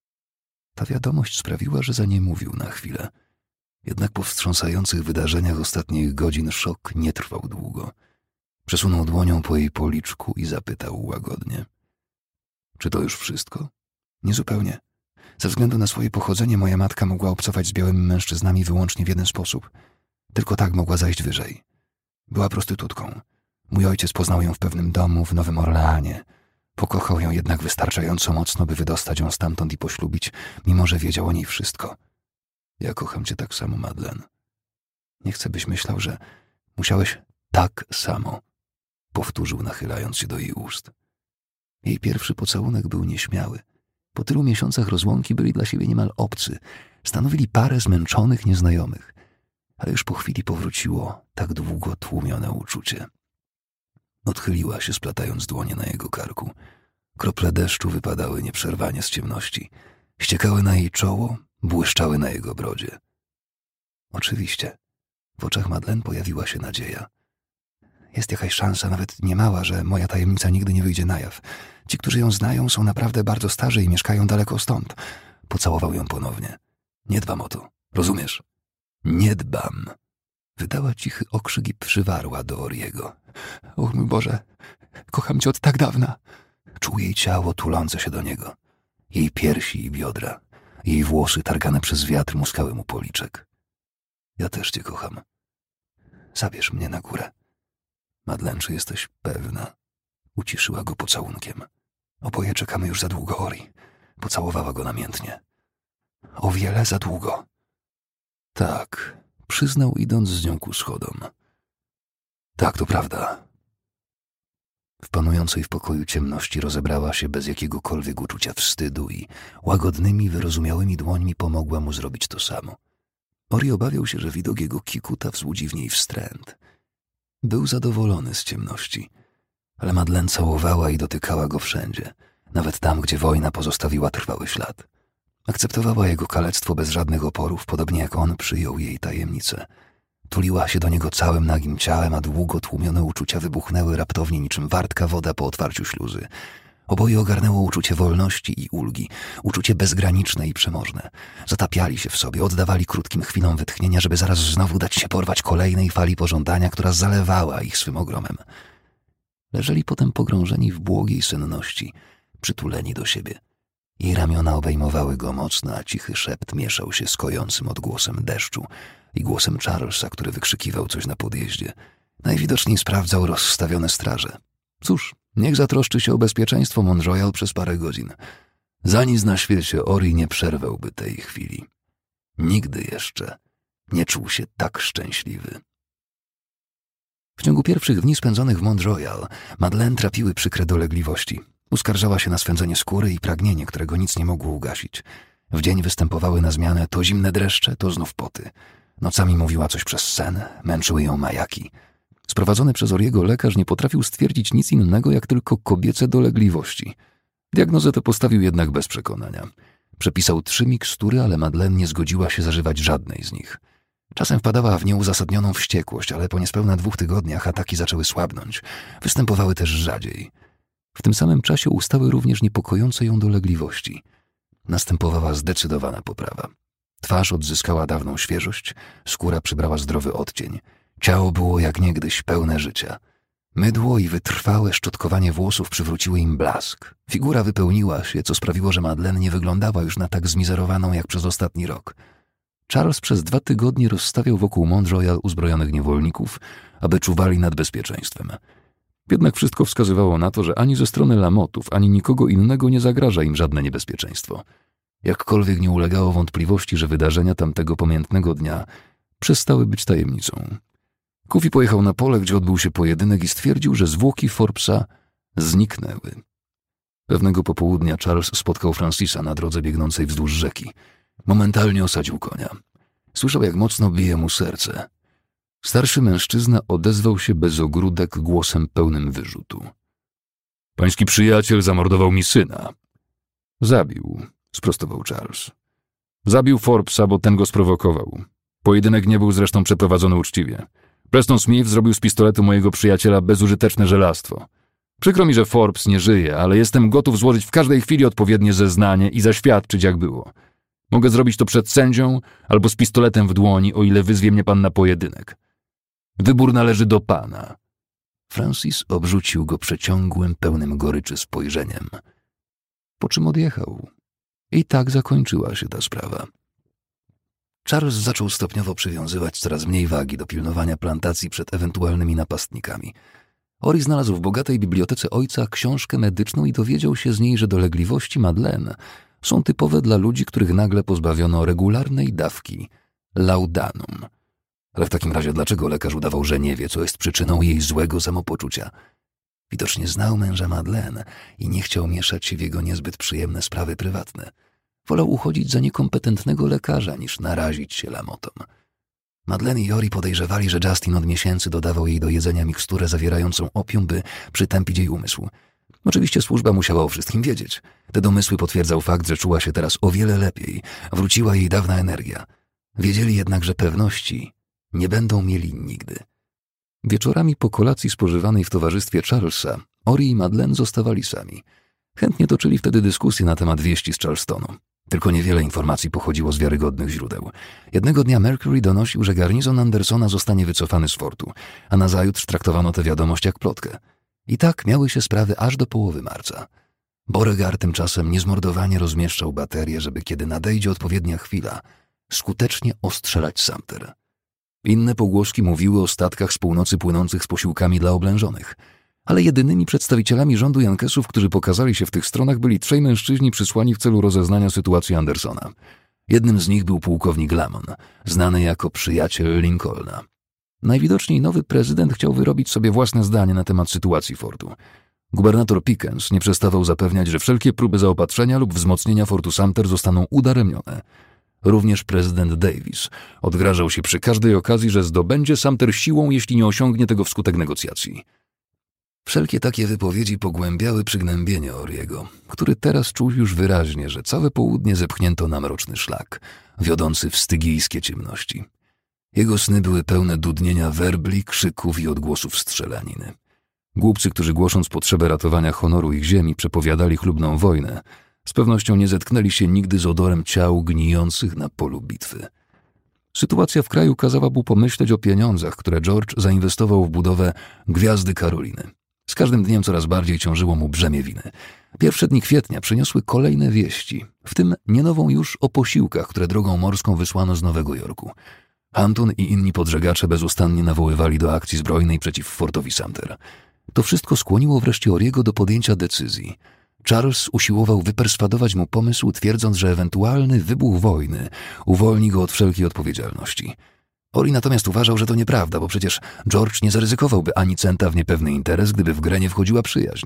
Ta wiadomość sprawiła, że zaniemówił na chwilę. Jednak po wstrząsających wydarzeniach ostatnich godzin szok nie trwał długo. Przesunął dłonią po jej policzku i zapytał łagodnie. Czy to już wszystko? Niezupełnie. Ze względu na swoje pochodzenie moja matka mogła obcować z białymi mężczyznami wyłącznie w jeden sposób. Tylko tak mogła zajść wyżej. Była prostytutką. Mój ojciec poznał ją w pewnym domu w Nowym Orleanie. Pokochał ją jednak wystarczająco mocno, by wydostać ją stamtąd i poślubić, mimo że wiedział o niej wszystko. Ja kocham cię tak samo, Madeleine. Nie chcę, byś myślał, że musiałeś tak samo. powtórzył, nachylając się do jej ust. Jej pierwszy pocałunek był nieśmiały. Po tylu miesiącach rozłąki byli dla siebie niemal obcy. Stanowili parę zmęczonych nieznajomych. Ale już po chwili powróciło tak długo tłumione uczucie. Odchyliła się, splatając dłonie na jego karku. Krople deszczu wypadały nieprzerwanie z ciemności. Ściekały na jej czoło, błyszczały na jego brodzie. Oczywiście, w oczach Madeleine pojawiła się nadzieja. Jest jakaś szansa, nawet niemała, że moja tajemnica nigdy nie wyjdzie na jaw. Ci, którzy ją znają, są naprawdę bardzo starzy i mieszkają daleko stąd. Pocałował ją ponownie. Nie dbam o to, rozumiesz? Nie dbam. Wydała cichy okrzyk i przywarła do Oriego. O mój Boże, kocham cię od tak dawna. Czuł jej ciało tulące się do niego. Jej piersi i biodra. Jej włosy targane przez wiatr muskały mu policzek. Ja też cię kocham. Zabierz mnie na górę. Madeleine, czy jesteś pewna? Uciszyła go pocałunkiem. Oboje czekamy już za długo, Ori. Pocałowała go namiętnie. O wiele za długo. Tak, przyznał, idąc z nią ku schodom. Tak, to prawda. W panującej w pokoju ciemności rozebrała się bez jakiegokolwiek uczucia wstydu i łagodnymi, wyrozumiałymi dłońmi pomogła mu zrobić to samo. Ori obawiał się, że widok jego kikuta wzbudzi w niej wstręt. Był zadowolony z ciemności, ale Madeleine całowała i dotykała go wszędzie, nawet tam, gdzie wojna pozostawiła trwały ślad. Akceptowała jego kalectwo bez żadnych oporów, podobnie jak on przyjął jej tajemnicę. Tuliła się do niego całym nagim ciałem, a długo tłumione uczucia wybuchnęły raptownie niczym wartka woda po otwarciu śluzy. Oboje ogarnęło uczucie wolności i ulgi, uczucie bezgraniczne i przemożne. Zatapiali się w sobie, oddawali krótkim chwilom wytchnienia, żeby zaraz znowu dać się porwać kolejnej fali pożądania, która zalewała ich swym ogromem. Leżeli potem pogrążeni w błogiej senności, przytuleni do siebie. Jej ramiona obejmowały go mocno, a cichy szept mieszał się z kojącym odgłosem deszczu i głosem Charlesa, który wykrzykiwał coś na podjeździe. Najwidoczniej sprawdzał rozstawione straże. Cóż, niech zatroszczy się o bezpieczeństwo Mont Royal przez parę godzin. Za nic na świecie Ori nie przerwałby tej chwili. Nigdy jeszcze nie czuł się tak szczęśliwy. W ciągu pierwszych dni spędzonych w Mont Royal Madeleine trapiły przykre dolegliwości. Uskarżała się na swędzenie skóry i pragnienie, którego nic nie mogło ugasić. W dzień występowały na zmianę to zimne dreszcze, to znów poty. Nocami mówiła coś przez sen, męczyły ją majaki. Sprowadzony przez Oriego lekarz nie potrafił stwierdzić nic innego, jak tylko kobiece dolegliwości. Diagnozę tę postawił jednak bez przekonania. Przepisał trzy mikstury, ale Madeleine nie zgodziła się zażywać żadnej z nich. Czasem wpadała w nieuzasadnioną wściekłość, ale po niespełna dwóch tygodniach ataki zaczęły słabnąć. Występowały też rzadziej. W tym samym czasie ustały również niepokojące ją dolegliwości. Następowała zdecydowana poprawa. Twarz odzyskała dawną świeżość, skóra przybrała zdrowy odcień. Ciało było jak niegdyś pełne życia. Mydło i wytrwałe szczotkowanie włosów przywróciły im blask. Figura wypełniła się, co sprawiło, że Madeleine nie wyglądała już na tak zmizerowaną jak przez ostatni rok. Charles przez dwa tygodnie rozstawiał wokół Mont Royal uzbrojonych niewolników, aby czuwali nad bezpieczeństwem. Jednak wszystko wskazywało na to, że ani ze strony Lamotów, ani nikogo innego nie zagraża im żadne niebezpieczeństwo. Jakkolwiek nie ulegało wątpliwości, że wydarzenia tamtego pamiętnego dnia przestały być tajemnicą. Kufi pojechał na pole, gdzie odbył się pojedynek i stwierdził, że zwłoki Forbesa zniknęły. Pewnego popołudnia Charles spotkał Francisa na drodze biegnącej wzdłuż rzeki. Momentalnie osadził konia. Słyszał, jak mocno bije mu serce. Starszy mężczyzna odezwał się bez ogródek głosem pełnym wyrzutu. Pański przyjaciel zamordował mi syna. Zabił, sprostował Charles. Zabił Forbesa, bo ten go sprowokował. Pojedynek nie był zresztą przeprowadzony uczciwie. Preston Smith zrobił z pistoletu mojego przyjaciela bezużyteczne żelastwo. Przykro mi, że Forbes nie żyje, ale jestem gotów złożyć w każdej chwili odpowiednie zeznanie i zaświadczyć, jak było. Mogę zrobić to przed sędzią albo z pistoletem w dłoni, o ile wyzwie mnie pan na pojedynek. Wybór należy do pana. Francis obrzucił go przeciągłym, pełnym goryczy spojrzeniem. Po czym odjechał. I tak zakończyła się ta sprawa. Charles zaczął stopniowo przywiązywać coraz mniej wagi do pilnowania plantacji przed ewentualnymi napastnikami. Ori znalazł w bogatej bibliotece ojca książkę medyczną i dowiedział się z niej, że dolegliwości Madeleine są typowe dla ludzi, których nagle pozbawiono regularnej dawki laudanum. Ale w takim razie dlaczego lekarz udawał, że nie wie, co jest przyczyną jej złego samopoczucia? Widocznie znał męża Madeleine i nie chciał mieszać się w jego niezbyt przyjemne sprawy prywatne. Wolał uchodzić za niekompetentnego lekarza, niż narazić się lamotom. Madeleine i Ori podejrzewali, że Justin od miesięcy dodawał jej do jedzenia miksturę zawierającą opium, by przytępić jej umysł. Oczywiście służba musiała o wszystkim wiedzieć. Te domysły potwierdzał fakt, że czuła się teraz o wiele lepiej. Wróciła jej dawna energia. Wiedzieli jednak, że pewności nie będą mieli nigdy. Wieczorami po kolacji spożywanej w towarzystwie Charlesa, Ori i Madeleine zostawali sami. Chętnie toczyli wtedy dyskusje na temat wieści z Charlestonu. Tylko niewiele informacji pochodziło z wiarygodnych źródeł. Jednego dnia Mercury donosił, że garnizon Andersona zostanie wycofany z fortu, a nazajutrz traktowano tę wiadomość jak plotkę. I tak miały się sprawy aż do połowy marca. Beauregard tymczasem niezmordowanie rozmieszczał baterię, żeby kiedy nadejdzie odpowiednia chwila, skutecznie ostrzelać Sumter. Inne pogłoski mówiły o statkach z północy płynących z posiłkami dla oblężonych. Ale jedynymi przedstawicielami rządu Jankesów, którzy pokazali się w tych stronach, byli trzej mężczyźni przysłani w celu rozeznania sytuacji Andersona. Jednym z nich był pułkownik Lamon, znany jako przyjaciel Lincolna. Najwidoczniej nowy prezydent chciał wyrobić sobie własne zdanie na temat sytuacji fortu. Gubernator Pickens nie przestawał zapewniać, że wszelkie próby zaopatrzenia lub wzmocnienia fortu Sumter zostaną udaremnione. Również prezydent Davis odgrażał się przy każdej okazji, że zdobędzie Sumter siłą, jeśli nie osiągnie tego wskutek negocjacji. Wszelkie takie wypowiedzi pogłębiały przygnębienie Oriego, który teraz czuł już wyraźnie, że całe południe zepchnięto na mroczny szlak, wiodący w stygijskie ciemności. Jego sny były pełne dudnienia werbli, krzyków i odgłosów strzelaniny. Głupcy, którzy głosząc potrzebę ratowania honoru ich ziemi przepowiadali chlubną wojnę, z pewnością nie zetknęli się nigdy z odorem ciał gnijących na polu bitwy. Sytuacja w kraju kazała mu pomyśleć o pieniądzach, które George zainwestował w budowę Gwiazdy Karoliny. Z każdym dniem coraz bardziej ciążyło mu brzemię winy. Pierwsze dni kwietnia przyniosły kolejne wieści, w tym nie nową już o posiłkach, które drogą morską wysłano z Nowego Jorku. Hampton i inni podżegacze bezustannie nawoływali do akcji zbrojnej przeciw fortowi Sumter. To wszystko skłoniło wreszcie Oriego do podjęcia decyzji. Charles usiłował wyperswadować mu pomysł, twierdząc, że ewentualny wybuch wojny uwolni go od wszelkiej odpowiedzialności. Ori natomiast uważał, że to nieprawda, bo przecież George nie zaryzykowałby ani centa w niepewny interes, gdyby w grę nie wchodziła przyjaźń.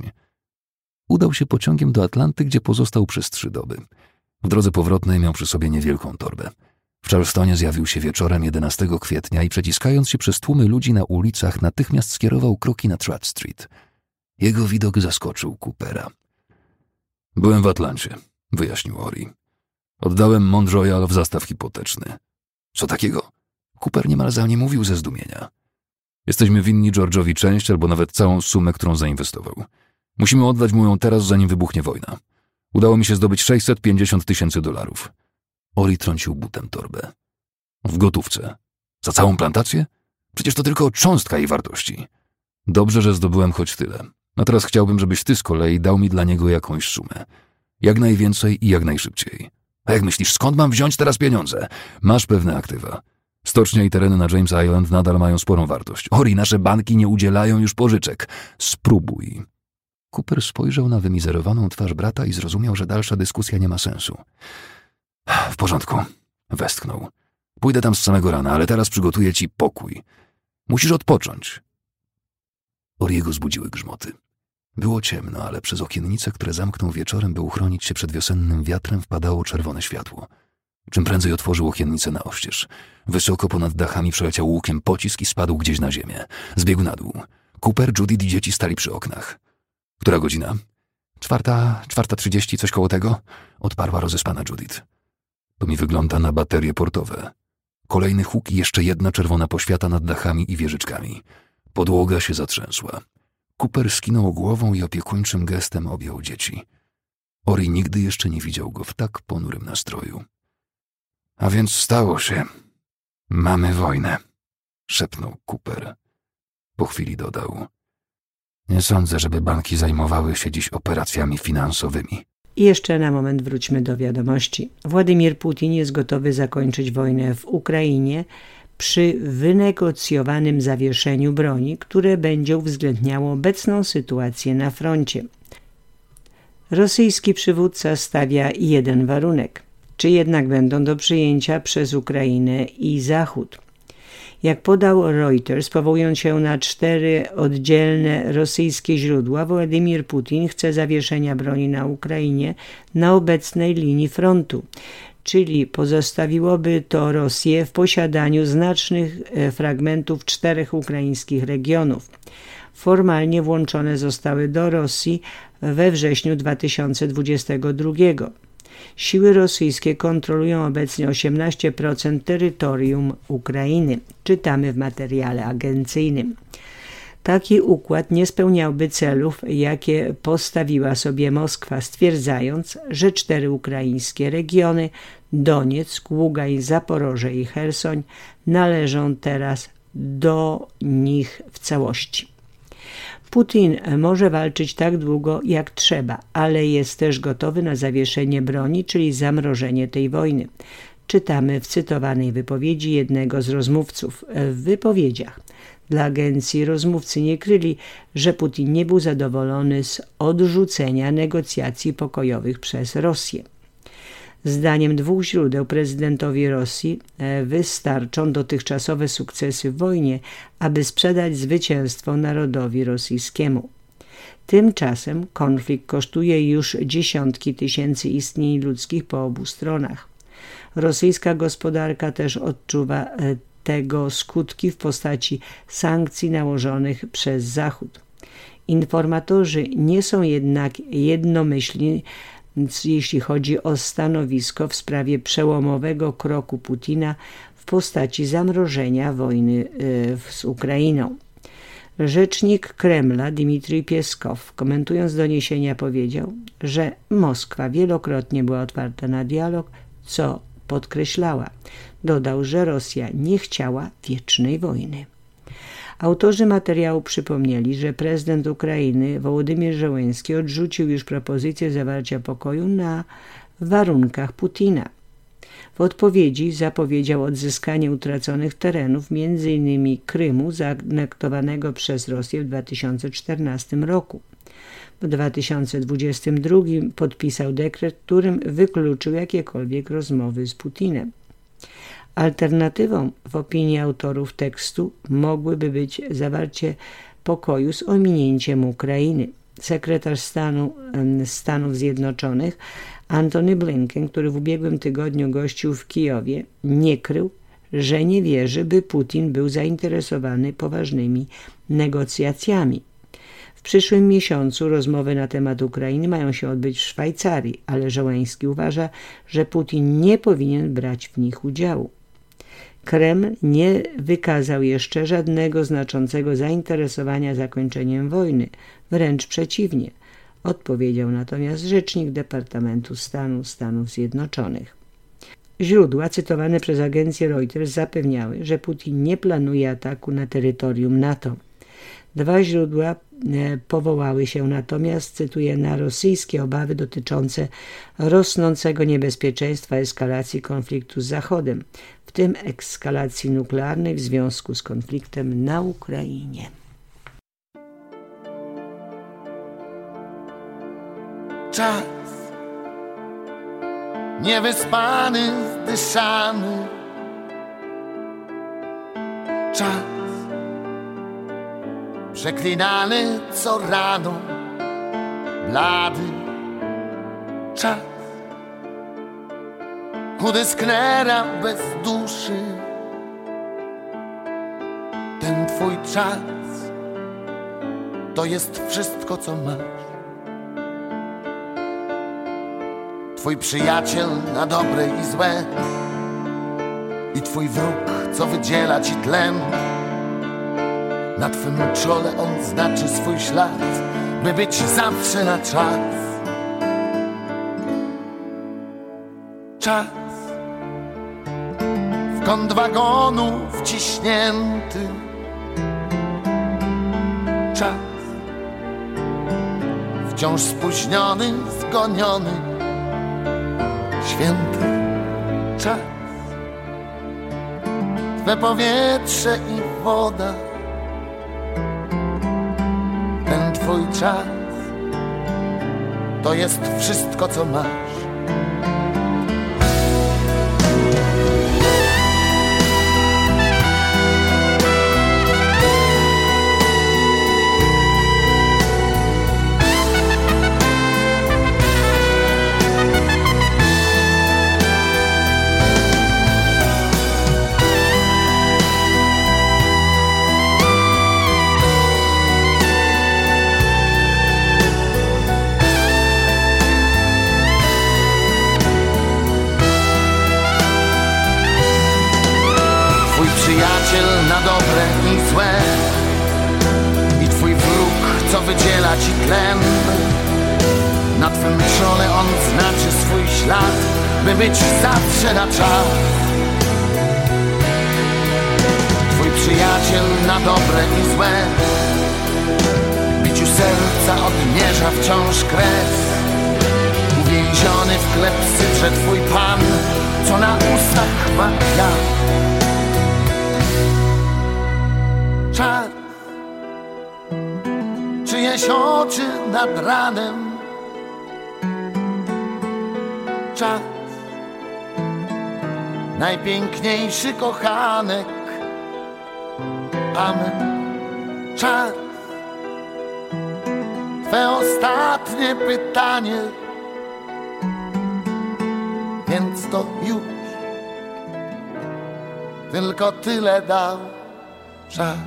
Udał się pociągiem do Atlanty, gdzie pozostał przez trzy doby. W drodze powrotnej miał przy sobie niewielką torbę. W Charlestonie zjawił się wieczorem jedenastego kwietnia i przeciskając się przez tłumy ludzi na ulicach, natychmiast skierował kroki na Tratt Street. Jego widok zaskoczył Coopera. Byłem w Atlancie, wyjaśnił Ori. Oddałem Mont Royal w zastaw hipoteczny. Co takiego? Cooper niemal nie mówił ze zdumienia. Jesteśmy winni George'owi część albo nawet całą sumę, którą zainwestował. Musimy oddać mu ją teraz, zanim wybuchnie wojna. Udało mi się zdobyć sześćset pięćdziesiąt tysięcy dolarów. Ori trącił butem torbę. W gotówce. Za całą plantację? Przecież to tylko cząstka jej wartości. Dobrze, że zdobyłem choć tyle. A teraz chciałbym, żebyś ty z kolei dał mi dla niego jakąś sumę. Jak najwięcej i jak najszybciej. A jak myślisz, skąd mam wziąć teraz pieniądze? Masz pewne aktywa. Stocznia i tereny na James Island nadal mają sporą wartość. Ori, nasze banki nie udzielają już pożyczek. Spróbuj. Cooper spojrzał na wymizerowaną twarz brata i zrozumiał, że dalsza dyskusja nie ma sensu. W porządku, westchnął. Pójdę tam z samego rana, ale teraz przygotuję ci pokój. Musisz odpocząć. Oriego zbudziły grzmoty. Było ciemno, ale przez okiennice, które zamknął wieczorem, by uchronić się przed wiosennym wiatrem, wpadało czerwone światło. Czym prędzej otworzył okiennicę na oścież. Wysoko ponad dachami przeleciał łukiem pocisk i spadł gdzieś na ziemię. Zbiegł na dół. Cooper, Judith i dzieci stali przy oknach. Która godzina? Czwarta, czwarta trzydzieści, coś koło tego? Odparła rozespana Judith. To mi wygląda na baterie portowe. Kolejny huk i jeszcze jedna czerwona poświata nad dachami i wieżyczkami. Podłoga się zatrzęsła. Cooper skinął głową i opiekuńczym gestem objął dzieci. Ori nigdy jeszcze nie widział go w tak ponurym nastroju. A więc stało się. Mamy wojnę, szepnął Cooper. Po chwili dodał. Nie sądzę, żeby banki zajmowały się dziś operacjami finansowymi. I jeszcze na moment wróćmy do wiadomości. Władimir Putin jest gotowy zakończyć wojnę w Ukrainie przy wynegocjowanym zawieszeniu broni, które będzie uwzględniało obecną sytuację na froncie. Rosyjski przywódca stawia jeden warunek. Czy jednak będą do przyjęcia przez Ukrainę i Zachód. Jak podał Reuters, powołując się na cztery oddzielne rosyjskie źródła, Władimir Putin chce zawieszenia broni na Ukrainie na obecnej linii frontu, czyli pozostawiłoby to Rosję w posiadaniu znacznych fragmentów czterech ukraińskich regionów. Formalnie włączone zostały do Rosji we wrześniu dwa tysiące dwudziestego drugiego. Siły rosyjskie kontrolują obecnie osiemnaście procent terytorium Ukrainy, czytamy w materiale agencyjnym. Taki układ nie spełniałby celów, jakie postawiła sobie Moskwa, stwierdzając, że cztery ukraińskie regiony, Donieck, Ługań, Zaporoże i Chersoń, należą teraz do nich w całości. Putin może walczyć tak długo, jak trzeba, ale jest też gotowy na zawieszenie broni, czyli zamrożenie tej wojny. Czytamy w cytowanej wypowiedzi jednego z rozmówców. W wypowiedziach dla agencji rozmówcy nie kryli, że Putin nie był zadowolony z odrzucenia negocjacji pokojowych przez Rosję. Zdaniem dwóch źródeł prezydentowi Rosji wystarczą dotychczasowe sukcesy w wojnie, aby sprzedać zwycięstwo narodowi rosyjskiemu. Tymczasem konflikt kosztuje już dziesiątki tysięcy istnień ludzkich po obu stronach. Rosyjska gospodarka też odczuwa tego skutki w postaci sankcji nałożonych przez Zachód. Informatorzy nie są jednak jednomyślni, jeśli chodzi o stanowisko w sprawie przełomowego kroku Putina w postaci zamrożenia wojny z Ukrainą. Rzecznik Kremla Dmitrij Pieskow, komentując doniesienia, powiedział, że Moskwa wielokrotnie była otwarta na dialog, co podkreślała. Dodał, że Rosja nie chciała wiecznej wojny. Autorzy materiału przypomnieli, że prezydent Ukrainy Wołodymyr Zełenski odrzucił już propozycję zawarcia pokoju na warunkach Putina. W odpowiedzi zapowiedział odzyskanie utraconych terenów, między innymi Krymu, zaanektowanego przez Rosję w dwa tysiące czternastym roku. W dwa tysiące dwudziestym drugim podpisał dekret, którym wykluczył jakiekolwiek rozmowy z Putinem. Alternatywą w opinii autorów tekstu mogłyby być zawarcie pokoju z ominięciem Ukrainy. Sekretarz stanu Stanów Zjednoczonych Antony Blinken, który w ubiegłym tygodniu gościł w Kijowie, nie krył, że nie wierzy, by Putin był zainteresowany poważnymi negocjacjami. W przyszłym miesiącu rozmowy na temat Ukrainy mają się odbyć w Szwajcarii, ale Zełenski uważa, że Putin nie powinien brać w nich udziału. Kreml nie wykazał jeszcze żadnego znaczącego zainteresowania zakończeniem wojny, wręcz przeciwnie, odpowiedział natomiast rzecznik Departamentu Stanu Stanów Zjednoczonych. Źródła cytowane przez agencję Reuters zapewniały, że Putin nie planuje ataku na terytorium NATO. Dwa źródła powołały się natomiast, cytuję, na rosyjskie obawy dotyczące rosnącego niebezpieczeństwa eskalacji konfliktu z Zachodem, w tym eskalacji nuklearnej w związku z konfliktem na Ukrainie. Czas niewyspany, zdyszany. Czas przeklinany co rano, blady. Czas chudy sknera bez duszy. Ten twój czas to jest wszystko, co masz. Twój przyjaciel na dobre i złe i twój wróg, co wydziela ci tlen. Na twym czole on znaczy swój ślad, by być zawsze na czas. Czas w kąt wagonu wciśnięty. Czas wciąż spóźniony, zgoniony, święty. Czas, twe powietrze i woda. Ten twój czas to jest wszystko, co masz. przyjaciel na dobre i złe i twój wróg, co wydziela ci tlen. Na twym czole on znaczy swój ślad, by być zawsze na czas. Twój przyjaciel na dobre i złe, biciu serca odmierza wciąż krew. Uwięziony w klepsydrze twój pan, co na ustach ma kwiat. Czas, czyjeś oczy nad ranem. Czas, najpiękniejszy kochanek. Amen. Czas, twe ostatnie pytanie. Więc to już tylko tyle dał czas.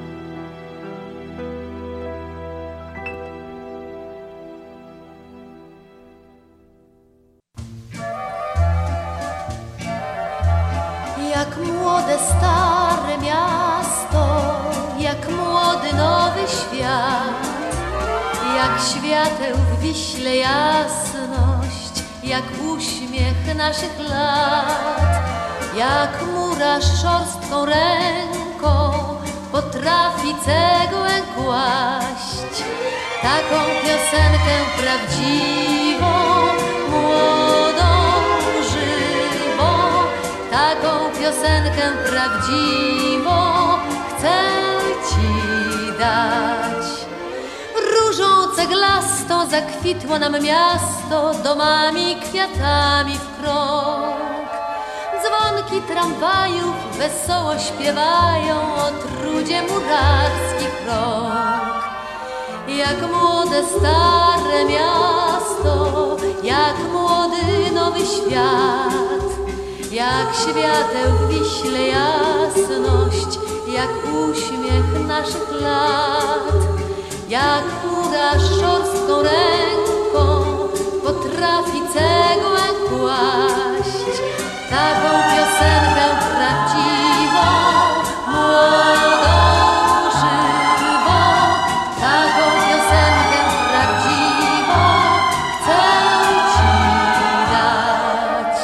Jak młode stare miasto, jak młody nowy świat, jak świateł w Wiśle jasność, jak uśmiech naszych lat, jak murarz szorstką ręką potrafi cegłę kłaść. Taką piosenkę prawdziwą, młodą, żywą, taką piosenkę prawdziwą chcę ci dać. Różą ceglastą zakwitło nam miasto, domami, kwiatami w krąg. Dzwonki tramwajów wesoło śpiewają o trudzie murarskich rąk. Jak młode stare miasto, jak młody nowy świat, jak świateł w Wiśle jasność, jak uśmiech naszych lat. Jak murarz szorstką ręką potrafi cegłę kłaść. Taką piosenkę prawdziwą, młodą, żywą, taką piosenkę prawdziwą chcę ci dać.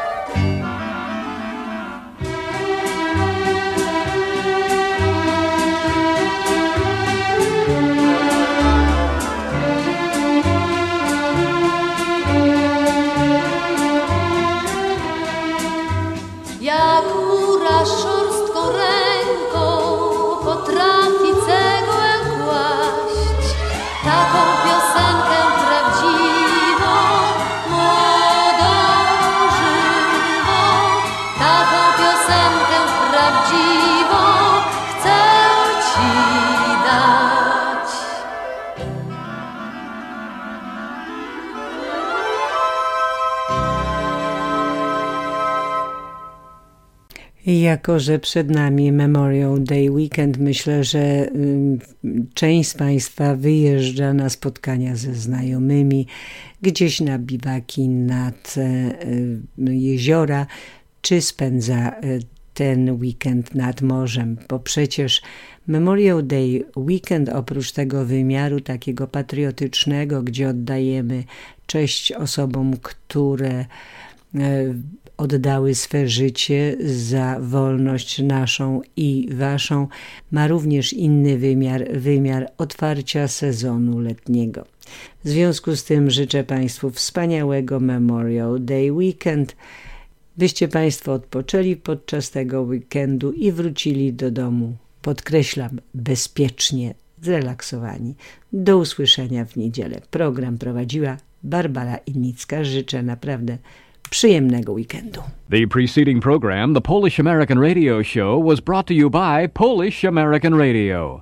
Jak murarz szorstką ręką potrafi cegłę kłaść. Taką piosenkę prawdziwą, młodą, żywą, taką piosenkę prawdziwą chcę ci dać. Jako że przed nami Memorial Day Weekend, myślę, że y, część z Państwa wyjeżdża na spotkania ze znajomymi, gdzieś na biwaki nad y, y, jeziora, czy spędza y, ten weekend nad morzem, bo przecież Memorial Day Weekend oprócz tego wymiaru takiego patriotycznego, gdzie oddajemy cześć osobom, które y, oddały swe życie za wolność naszą i waszą, ma również inny wymiar, wymiar otwarcia sezonu letniego. W związku z tym życzę Państwu wspaniałego Memorial Day Weekend, byście Państwo odpoczęli podczas tego weekendu i wrócili do domu, podkreślam, bezpiecznie, zrelaksowani. Do usłyszenia w niedzielę. Program prowadziła Barbara Innicka. Życzę naprawdę przyjemnego weekendu. The preceding program, the Polish American Radio Show, was brought to you by Polish American Radio.